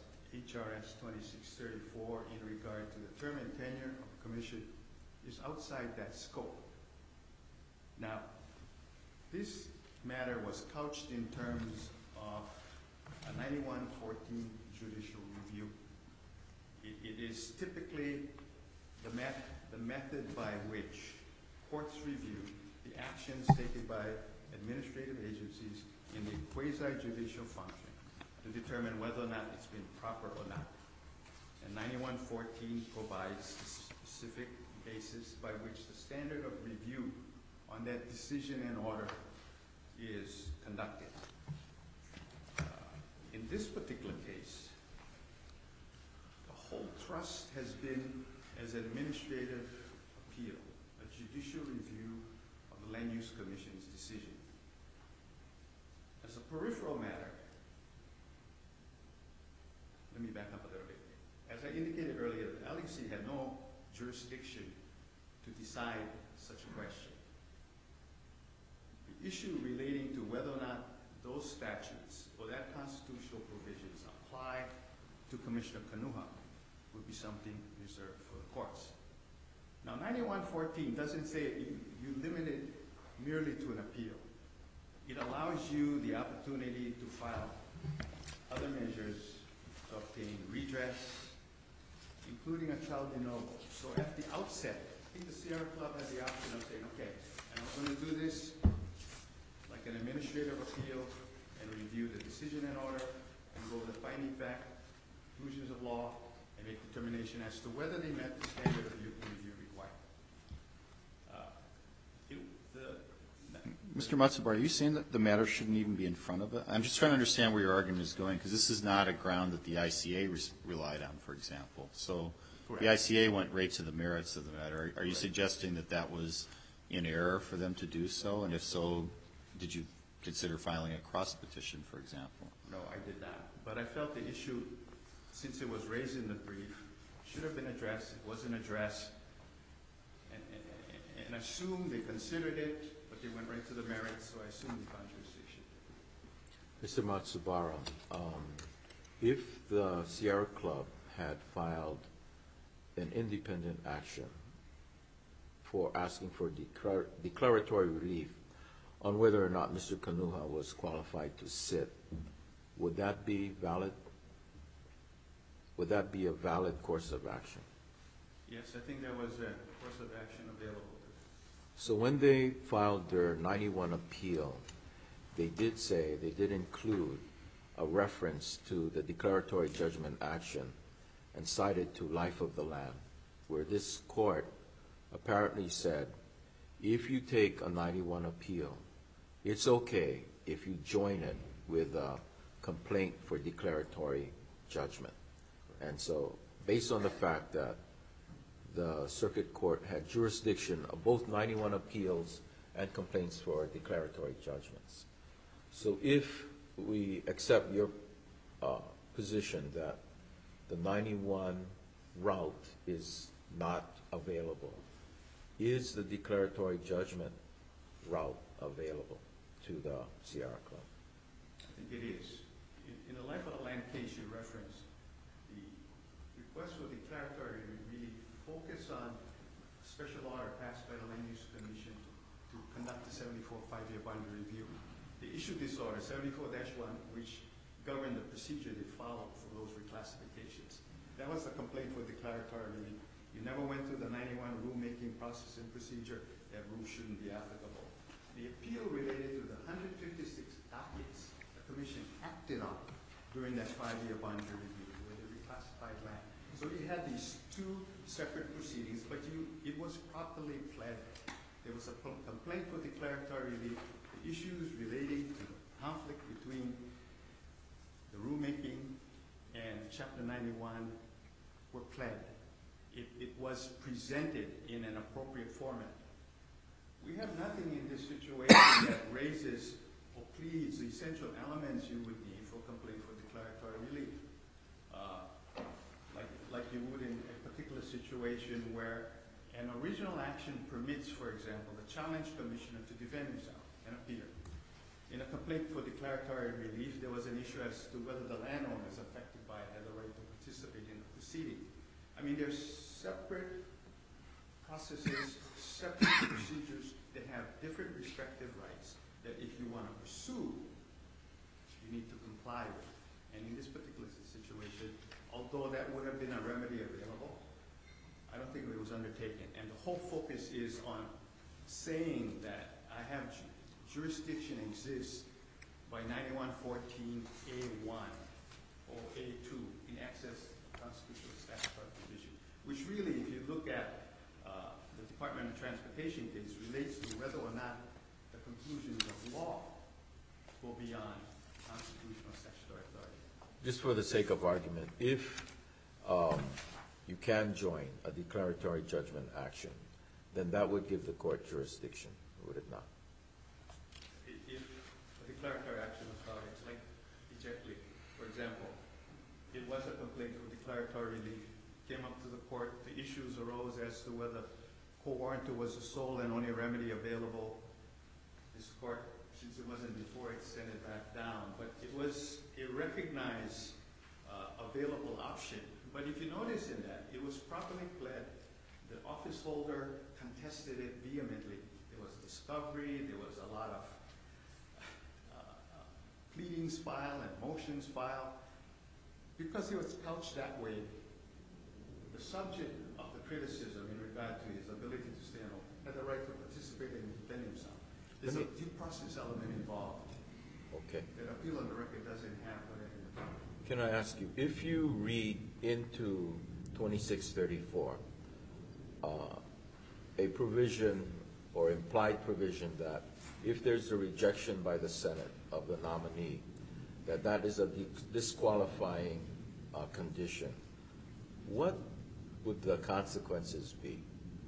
2634 in regard to the term and tenure of the Commission is outside that scope. Now, this matter was couched in terms of a 9114 judicial review. It is typically the method by which courts review the actions taken by administrative agencies in the quasi-judicial function to determine whether or not it's been proper or not. And 9114 provides a specific basis by which the standard of review on that decision and order is conducted. In this particular case, the whole thrust has been as an administrative appeal, a judicial review of the Land Use Commission's decision. As a peripheral matter, let me back up a little bit. As I indicated earlier, the LEC had no jurisdiction to decide such a question. The issue relating to whether or not those statutes or that constitutional provisions apply to Commissioner Kanuha would be something reserved for the courts. Now, 9114 doesn't say you limit it merely to an appeal. It allows you the opportunity to file other measures to obtain redress, including a child de novo. So at the outset, I think the Sierra Club has the option of saying, okay, and I'm going to do this like an administrative appeal and review the decision and order and go with the finding fact, conclusions of law, and make determination as to whether they met the standard of review required. Mr. Matsubar, are you saying that the matter shouldn't even be in front of it? I'm just trying to understand where your argument is going, because this is not a ground that the ICA relied on, for example. So Correct. The ICA went right to the merits of the matter. Are you suggesting that that was in error for them to do so? And if so, did you consider filing a cross petition, for example? No, I did not. But I felt the issue, since it was raised in the brief, should have been addressed. It wasn't addressed. And I assume they considered it, but they went right to the merits, so I assume they found jurisdiction. Mr. Matsubara, if the Sierra Club had filed an independent action for asking for declaratory relief on whether or not Mr. Kanuha was qualified to sit, would that be valid? Would that be a valid course of action? Yes, I think there was a course of action available. So when they filed their 91 appeal, they did say, they did include a reference to the declaratory judgment action and cited to Life of the Land, where this court apparently said, if you take a 91 appeal, it's okay if you join it with a complaint for declaratory judgment. And so, based on the fact that the circuit court had jurisdiction of both 91 appeals and complaints for declaratory judgments. So if we accept your position that the 91 route is not available, is the declaratory judgment route available to the Sierra Club? I think it is. In the Life of the Land case you referenced, the request for declaratory really focus on special order passed by the Land Use Commission to conduct the 74 five-year boundary review. They issued this order, 74-1, which governed the procedure they followed for those reclassifications. That was the complaint for declaratory relief. You never went through the 91 rulemaking process and procedure. That rule shouldn't be applicable. The appeal related to the 156 dockets the Commission acted on during that five-year boundary review where they reclassified land. So you had these two separate proceedings, but it was properly pled. There was a complaint for declaratory relief. The issues relating to the conflict between the rulemaking and Chapter 91 were pled. It was presented in an appropriate format. We have nothing in this situation that raises or pleads the essential elements you would need for complaint for declaratory relief. Like you would in a particular situation where an original action permits, for example, the challenge commissioner to defend himself and appear. In a complaint for declaratory relief, there was an issue as to whether the landowners affected by it had the right to participate in the proceeding. I mean, there's separate processes, separate procedures that have different respective rights that if you want to pursue, you need to comply with. And in this particular situation, although that would have been a remedy available, I don't think it was undertaken. And the whole focus is on saying that I have jurisdiction exists by 9114A1 or A2 in excess of constitutional statutory provision, which really, if you look at the Department of Transportation case, relates to whether or not the conclusions of law go beyond constitutional statutory authority. Just for the sake of argument, if you can join a declaratory judgment action, then that would give the court jurisdiction, would it not? If a declaratory action was filed, it's like ejectly. For example, it was a complaint for declaratory relief, came up to the court, the issues arose as to whether quo warranto was the sole and only remedy available. This court, since it wasn't before, it sent it back down. But it was a recognized available option. But if you notice in that, it was properly pled. The office holder contested it vehemently. There was discovery, there was a lot of pleadings filed and motions filed. Because it was couched that way, the subject of the criticism in regard to his ability to stand up had the right to participate and defend himself. There's a due process element involved. Okay. That appeal on the record doesn't have. Can I ask you, if you read into 2634 a provision or implied provision that if there's a rejection by the Senate of the nominee, that is a disqualifying condition, what would the consequences be?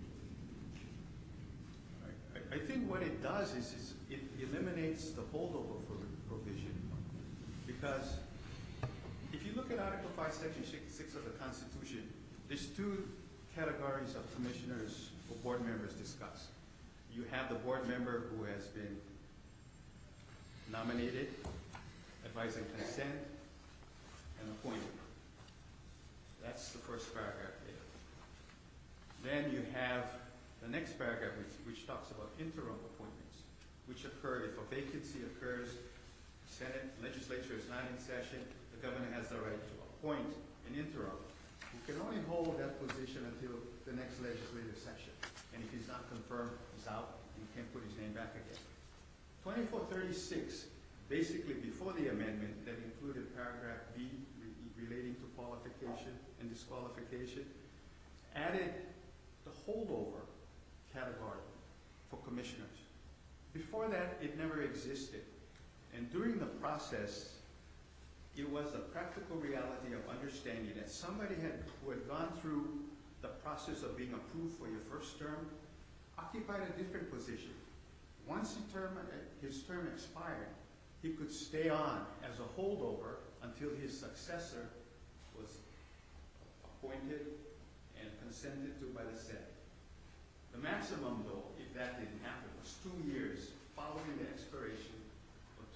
I think what it does is it eliminates the holdover for provision. Because if you look at Article 5, Section 6 of the Constitution, there's two categories of commissioners or board members discussed. You have the board member who has been nominated, advise and consent, and appointed. That's the first paragraph there. Then you have the next paragraph, which talks about interim appointments, which occur if a vacancy occurs, Senate legislature is not in session, the governor has the right to appoint an interim who can only hold that position until the next legislative session. And if he's not confirmed, he's out, and he can't put his name back again. 2436, basically before the amendment that included paragraph B relating to qualification and disqualification, added the holdover category for commissioners. Before that, it never existed. And during the process, it was a practical reality of understanding that somebody who had gone through the process of being approved for your first term occupied a different position. Once his term expired, he could stay on as a holdover until his successor was appointed and consented to by the Senate. The maximum, though, if that didn't happen, was 2 years following the expiration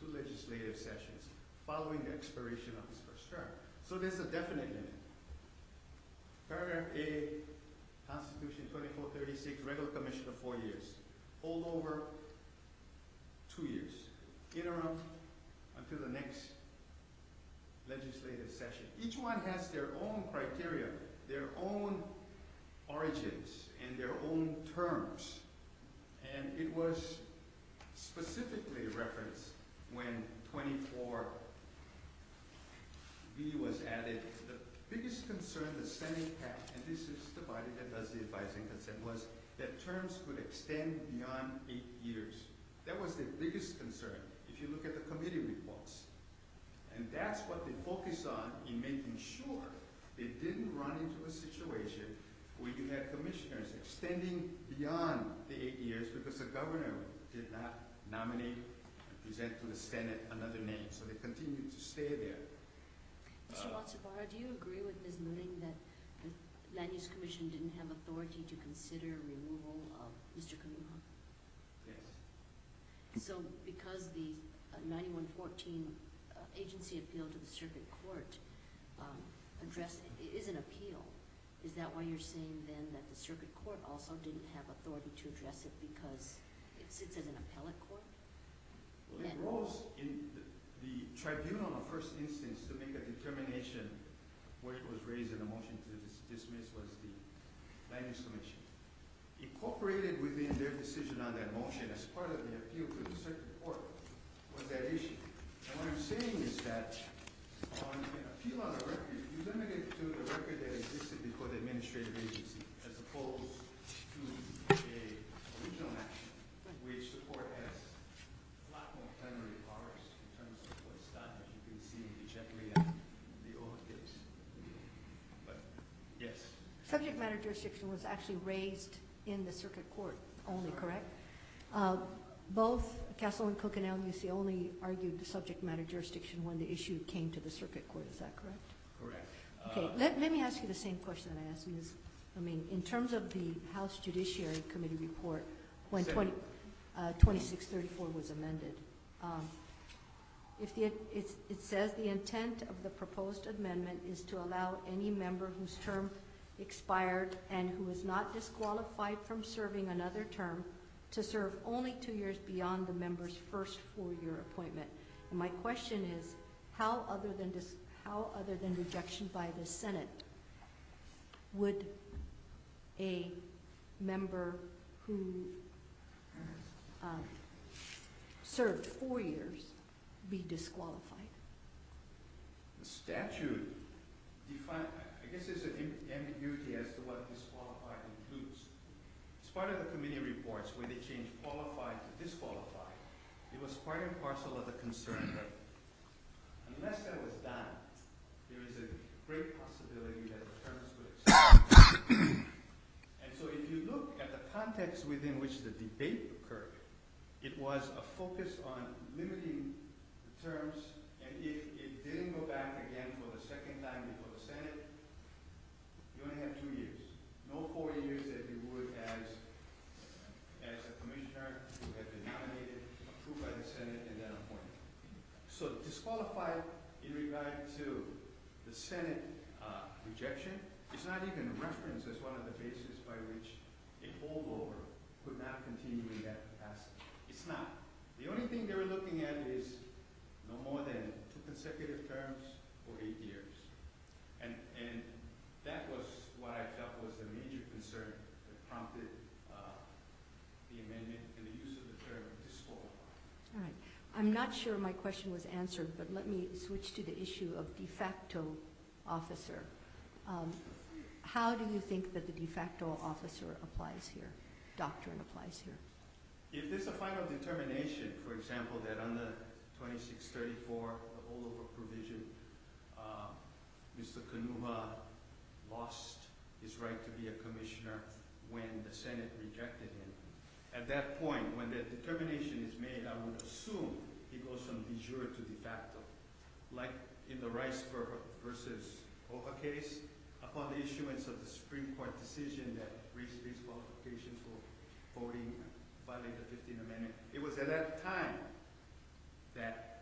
2 legislative sessions following the expiration of his first term. So there's a definite limit. Paragraph A, Constitution 2436, regular commissioner 4 years. Holdover, 2 years. Interim until the next legislative session. Each one has their own criteria, their own origins, and their own terms. And it was specifically referenced when 24B was added. The biggest concern the Senate had, and this is the body that does the advising consent, was that terms could extend beyond 8 years. That was the biggest concern if you look at the committee reports. And that's what they focused on in making sure they didn't run into a situation where you had commissioners extending beyond the 8 years because the governor did not nominate and present to the Senate another name. So they continued to stay there. Mr. Watsubara, do you agree with Ms. Luning that the Land Use Commission didn't have authority to consider removal of Mr. Kanuha? Yes. So because the 9114 agency appeal to the circuit court is an appeal, is that why you're saying then that the circuit court also didn't have authority to address it because it sits as an appellate court? Well, it rose in the tribunal of first instance to make a determination where it was raised in a motion to dismiss was the Land Use Commission. Incorporated within their decision on that motion as part of the appeal to the circuit court was that issue. And what I'm saying is that on an appeal on the record, you limit it to the record that existed before the administrative agency as opposed to a original action, which the court has a lot more plenary powers in terms of what's done, as you can see in the Jeffrey and the OHA case. But, yes. Subject matter jurisdiction was actually raised in the circuit court only, correct? Both Castle and Cook and LUC only argued the subject matter jurisdiction when the issue came to the circuit court. Is that correct? Correct. Okay. Let me ask you the same question that I asked Ms. I mean, in terms of the House Judiciary Committee report, when 2634 was amended, it says the intent of the proposed amendment is to allow any member whose term expired and who is not disqualified from serving another term to serve only 2 years beyond the member's first 4-year appointment. And my question is, how other than rejection by the Senate would a member who served 4 years be disqualified? The statute defines, I guess there's an ambiguity as to what disqualified includes. As part of the committee reports where they changed qualified to disqualified, it was part and parcel of the concern that unless that was done, there is a great possibility that the terms would expire. And so if you look at the context within which the debate occurred, it was a focus on limiting the terms, and if it didn't go back again for the second time before the Senate, you only have 2 years. No 4 years that you would as a commissioner who had been nominated, approved by the Senate, and then appointed. So disqualified in regard to the Senate rejection is not even referenced as one of the bases by which a holdover could not continue in that capacity. It's not. The only thing they were looking at is no more than 2 consecutive terms or 8 years. And that was what I felt was the major concern that prompted the amendment and the use of the term disqualified. All right. I'm not sure my question was answered, but let me switch to the issue of de facto officer. How do you think that the de facto officer applies here, doctrine applies here? If there's a final determination, for example, that under 2634, the holdover provision, Mr. Kanuha lost his right to be a commissioner when the Senate rejected him. At that point, when the determination is made, I would assume he goes from de jure to de facto. Like in the Rice versus OHA case, upon the issuance of the Supreme Court decision that race-based qualifications for voting violate the 15th Amendment, it was at that time that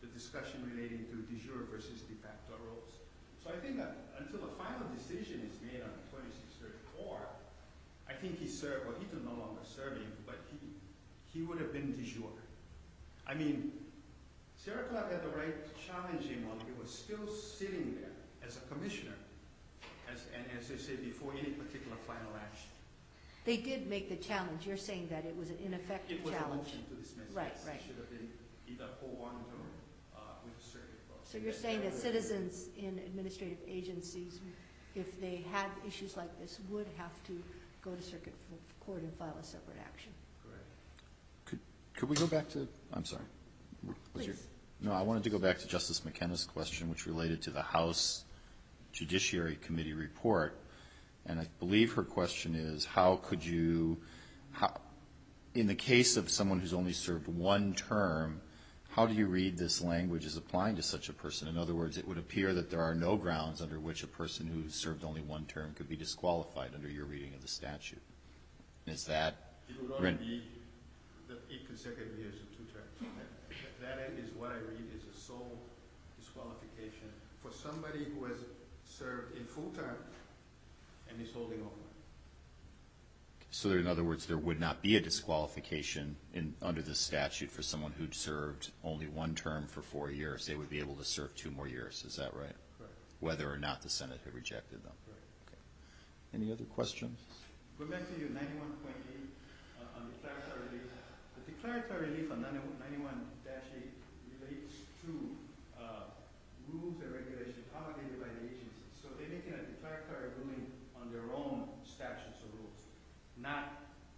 the discussion relating to de jure versus de facto roles. So I think that until a final decision is made on 2634, I think he served, well, he's no longer serving, but he would have been de jure. I mean, Sierra Club had the right to challenge him while he was still sitting there as a commissioner, and as I said before, any particular final action. They did make the challenge. You're saying that it was an ineffective It was a challenge. motion to dismiss. Right, Yes, right. It should have been either hold on to with the circuit court. So you're saying that citizens in administrative agencies, if they had issues like this, would have to go to circuit court and file a separate action? Correct. Could we go back to, I'm sorry. Please. No, I wanted to go back to Justice McKenna's question, which related to the House Judiciary Committee report. And I believe her question is, how could you, in the case of someone who's only served one term, how do you read this language as applying to such a person? In other words, it would appear that there are no grounds under which a person who served only one term could be disqualified under your reading of the statute. Is that? It would only be the 8 consecutive years of 2 terms. That is what I read is a sole disqualification for somebody who has served in full term and is holding over. So in other words, there would not be a disqualification under the statute for someone who'd served only one term for 4 years. They would be able to serve 2 more years. Is that right? Correct. Whether or not the Senate had rejected them. Correct. Okay. Any other questions? Go back to your 91.8 on declaratory relief. The declaratory relief on 91-8 relates to rules and regulations promulgated by the agency. So they're making a declaratory ruling on their own statutes or rules, not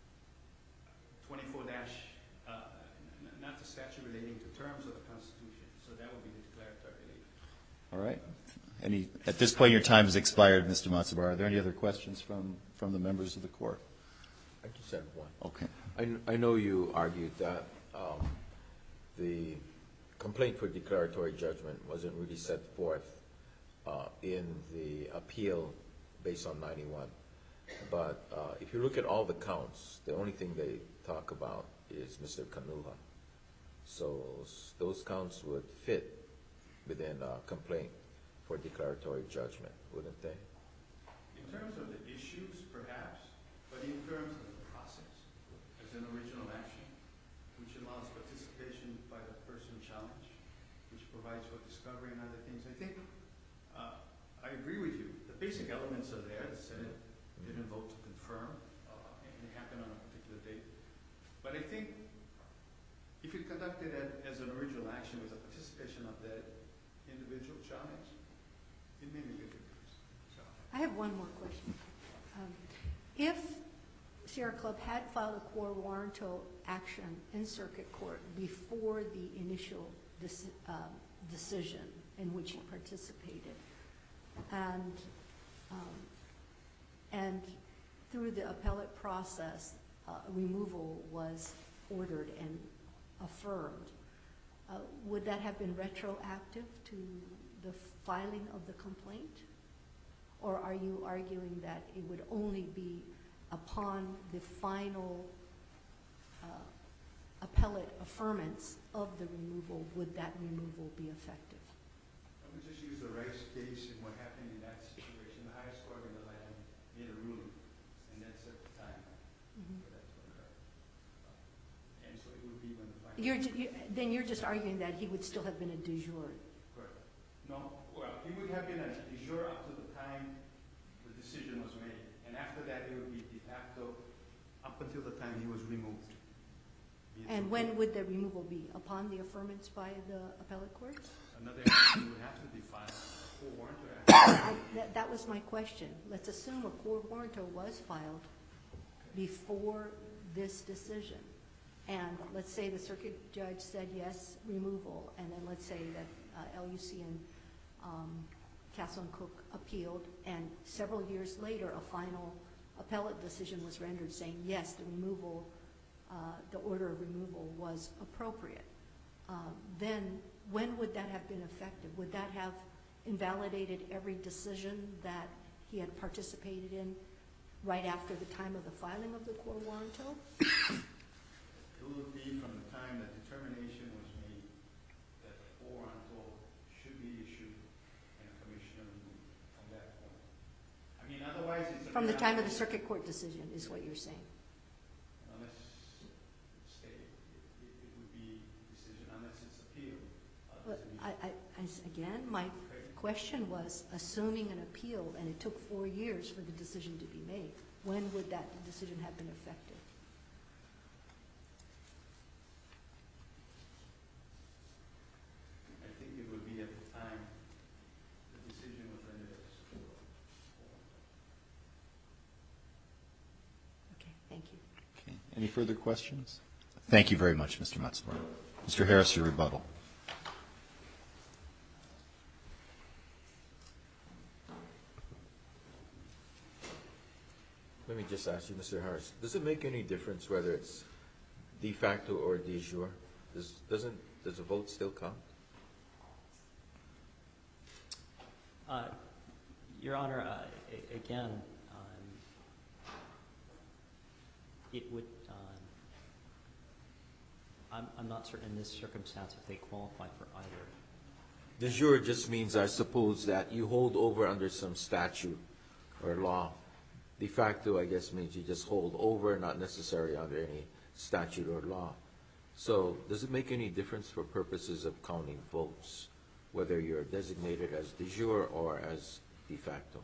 24- not the statute relating to terms of the Constitution. So that would be the declaratory relief. All right. At this point, your time has expired, Mr. Matsubar. Are there any other questions from the members of the court? I just had one. Okay. I know you argued that the complaint for declaratory judgment wasn't really set forth in the appeal based on 91. But if you look at all the counts, the only thing they talk about is Mr. Kanuha. So those counts would fit within a complaint for declaratory judgment, wouldn't they? In terms of the issues, perhaps, but in terms of the process, as an original action, which allows participation by the person challenged, which provides for discovery and other things, I think I agree with you. The basic elements are there. The Senate didn't vote to confirm, and it happened on a particular date. But I think if you conducted it as an original action with the participation of that individual challenge, it may make a difference. So. I have one more question. If Sierra Club had filed a quo warranto action in circuit court before the initial decision in which he participated, and through the appellate process, removal was ordered and affirmed, would that have been retroactive to the filing of the complaint? Or are you arguing that it would only be upon the final appellate affirmance of the removal, would that removal be effective? I would just use the Rice case and what happened in that situation. The highest court in the land made a ruling, and that set the time for that to occur. And so it would be when the final... Then you're just arguing that he would still have been a du jour. Correct. No, well, he would have been a de jure up to the time the decision was made. And after that, it would be de facto up until the time he was removed. And when would the removal be? Upon the affirmance by the appellate court? Another action would have to be filed, a quo warranto action. That was my question. Let's assume a quo warranto was filed before this decision. And let's say the circuit judge said yes, removal, and then let's say that LUC and Castle and Cook appealed, and several years later a final appellate decision was rendered saying yes, the removal, the order of removal was appropriate. Then when would that have been effective? Would that have invalidated every decision that he had participated in right after the time of the filing of the quo warranto? It would be from the time the determination was made that the quo From the time of the circuit court decision, is what you're saying? Unless state, it would be decision unless it's appealed. Again, my question was, assuming an appeal and it took 4 years for the decision to be made, when would that decision have been effective? I think it would be at the time the decision was rendered as appeal. Okay, thank you. Okay. Any further questions? Thank you very much, Mr. Metzler. Mr. Harris, your rebuttal. Let me just ask you, Mr. Harris, does it make any difference whether it's de facto or de jure? Does a vote still count? Your Honor, again, it would. I'm not certain in this circumstance if they qualify for either. De jure just means, I suppose, that you hold over under some statute or law. De facto, I guess, means you just hold over, not necessarily under any statute or law. So does it make any difference for purposes of counting votes, whether you're designated as de jure or as de facto?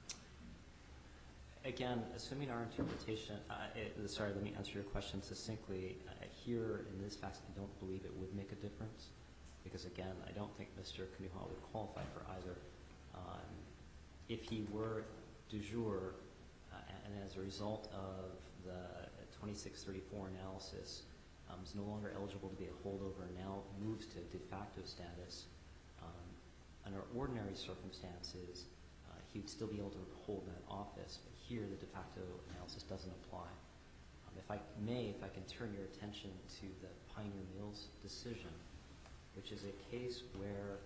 Again, assuming our interpretation, sorry, let me answer your question succinctly. Here in this fact, I don't believe it would make a difference because, again, I don't think Mr. Kanuha would qualify for either. If he were de jure, and as a result of the 2634 analysis, is no longer eligible to be a holdover and now moves to de facto status, under ordinary circumstances, he would still be able to hold that office. But here, the de facto analysis doesn't apply. If I can turn your attention to the Pioneer Mills decision, which is a case where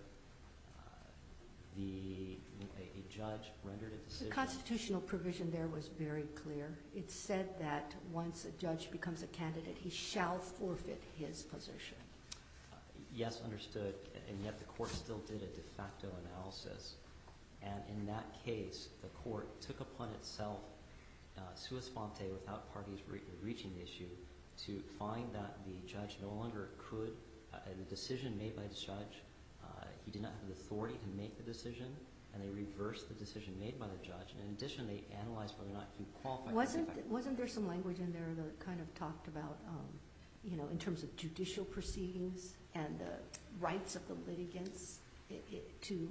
a judge rendered a decision. The constitutional provision there was very clear. It said that once a judge becomes a candidate, he shall forfeit his position. Yes, understood. And yet the court still did a de facto analysis. And in that case, the court took upon itself, sua sponte, without parties reaching the issue, to find that the judge no longer could, the decision made by the judge, he did not have the authority to make the decision, and they reversed the decision made by the judge. And in addition, they analyzed whether or not he qualified. Wasn't there some language in there that kind of talked about, in terms of judicial proceedings and the rights of the litigants to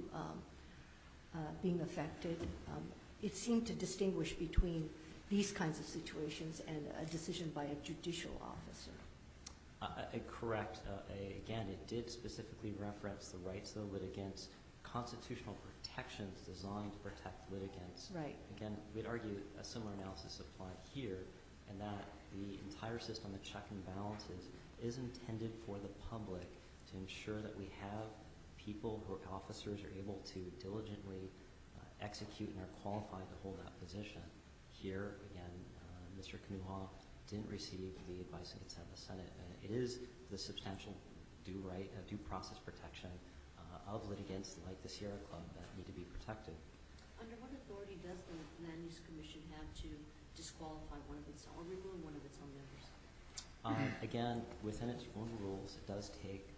being affected? It seemed to distinguish between these kinds of situations and a decision by a judicial officer. Correct. Again, it did specifically reference the rights of the litigants, constitutional protections designed to protect litigants. Right. Again, we'd argue a similar analysis applied here, and that the entire system of check and balances is intended for the public to ensure that we have people who are officers are able to diligently execute and are qualified to hold that position. Here, again, Mr. Kanuha didn't receive the advice and consent of the Senate. It is the substantial due process protection of litigants like the Sierra Club that need to be protected. Under what authority does the Land Use Commission have to disqualify one of its or remove one of its own members? Again, within its own rules, it does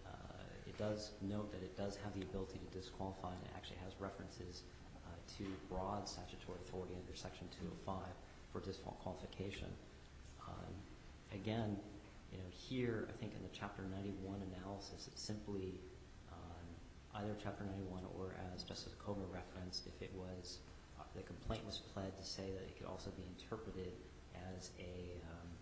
note that it does have the ability to disqualify, and it actually has references to broad statutory authority under Section 205 for disqualification. Again, here, I think in the Chapter 91 analysis, it's simply either Chapter 91 or, as Justice Comer referenced, if it was the complaint was pled to say that it could also be interpreted as a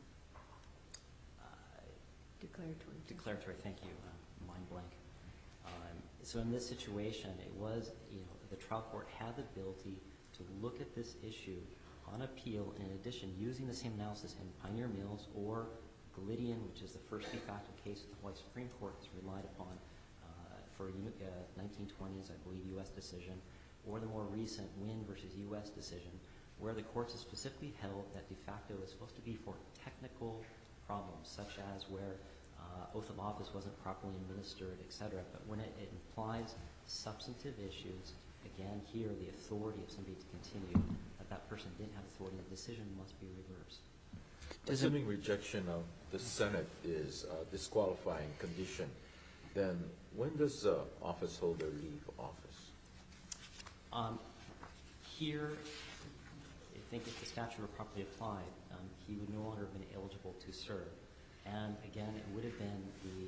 declaratory. Thank you. Mind blank. So in this situation, it was the trial court had the ability to look at this issue on appeal. In addition, using the same analysis in Pioneer Mills or Galidian, which is the first de facto case that the Hawaii Supreme Court has relied upon for 1920s, I believe, U.S. decision, or the more recent Wynn versus U.S. decision, where the courts have specifically held that de facto is supposed to be for technical problems, such as where oath of office wasn't properly administered, et cetera. But when it implies substantive issues, again, here, the authority of somebody to continue, that person didn't have authority, the decision must be reversed. Assuming rejection of the Senate is a disqualifying condition, then when does the office holder leave office? Here, I think if the statute were properly applied, he would no longer have been eligible to serve. And again, it would have been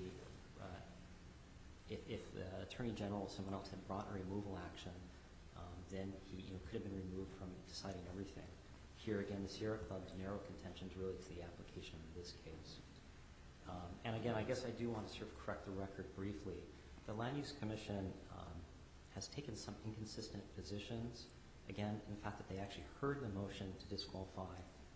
if the Attorney General or someone else had brought a removal action, then he could have been removed from deciding everything. Here again, the Sierra Club's narrow contention is really to the application of this case. And again, I guess I do want to sort of correct the record briefly. The Land Use Commission has taken some inconsistent positions. Again, in the fact that they actually heard the motion to disqualify.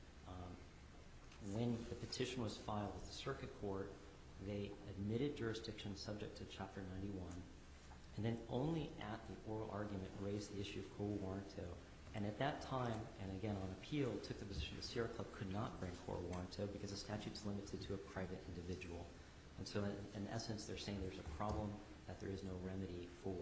When the petition was filed with the Circuit Court, they admitted jurisdiction subject to Chapter 91, and then only at the oral argument raised the issue of quo warranto. And at that time, and again on appeal, took the position the Sierra Club could not bring quo warranto because the statute's limited to a private individual. And so in essence, they're saying there's a problem that there is no remedy for.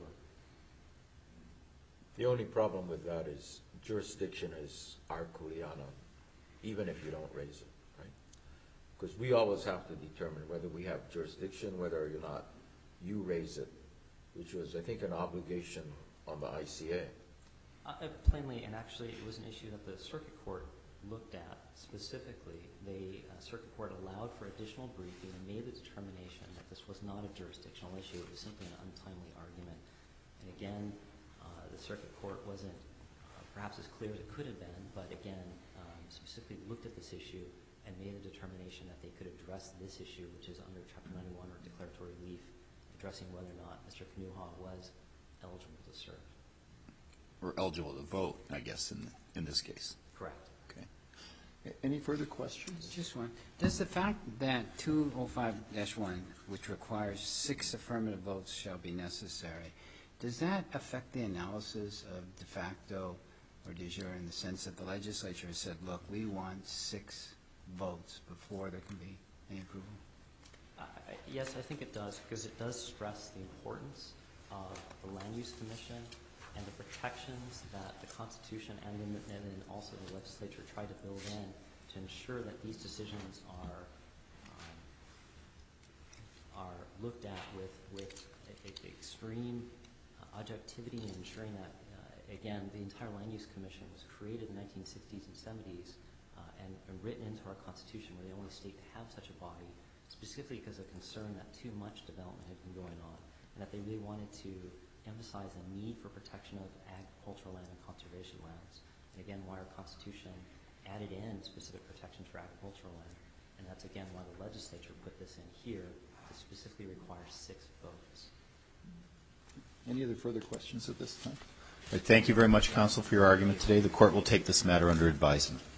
The only problem with that is jurisdiction is our culiana, even if you don't raise it, right? Because we always have to determine whether we have jurisdiction, whether or not you raise it, which was, I think, an obligation on the ICA. Plainly, and actually it was an issue that the Circuit Court looked at specifically. The Circuit Court allowed for additional briefing and made the determination that this was not a jurisdictional issue. It was simply an untimely argument. And again, the Circuit Court wasn't perhaps as clear as it could have been, but again, specifically looked at this issue and made a determination that they could address this issue, which is under Chapter 91 or declaratory relief, addressing whether or not Mr. Kanuha was eligible to serve. Or eligible to vote, I guess, in this case. Correct. Okay. Any further questions? Just one. Does the fact that 205-1, which requires 6 affirmative votes shall be necessary, does that affect the analysis of de facto or de jure in the sense that the legislature has said, look, we want 6 votes before there can be any approval? Yes, I think it does, because it does stress the importance of the Land Use Commission and the protections that the Constitution and then also the legislature tried to build in to ensure that these decisions are looked at with extreme objectivity and ensuring that, again, the entire Land Use Commission was created in the 1960s and 70s and written into our Constitution. We're the only state to have such a body, specifically because of concern that too much development had been going on and that they really wanted to emphasize the need for protection of agricultural land and conservation lands. And again, why our Constitution added in specific protections for agricultural land. And that's, again, why the legislature put this in here to specifically require 6 votes. Any other further questions at this time? Thank you very much, counsel, for your argument today. The court will take this matter under advisement.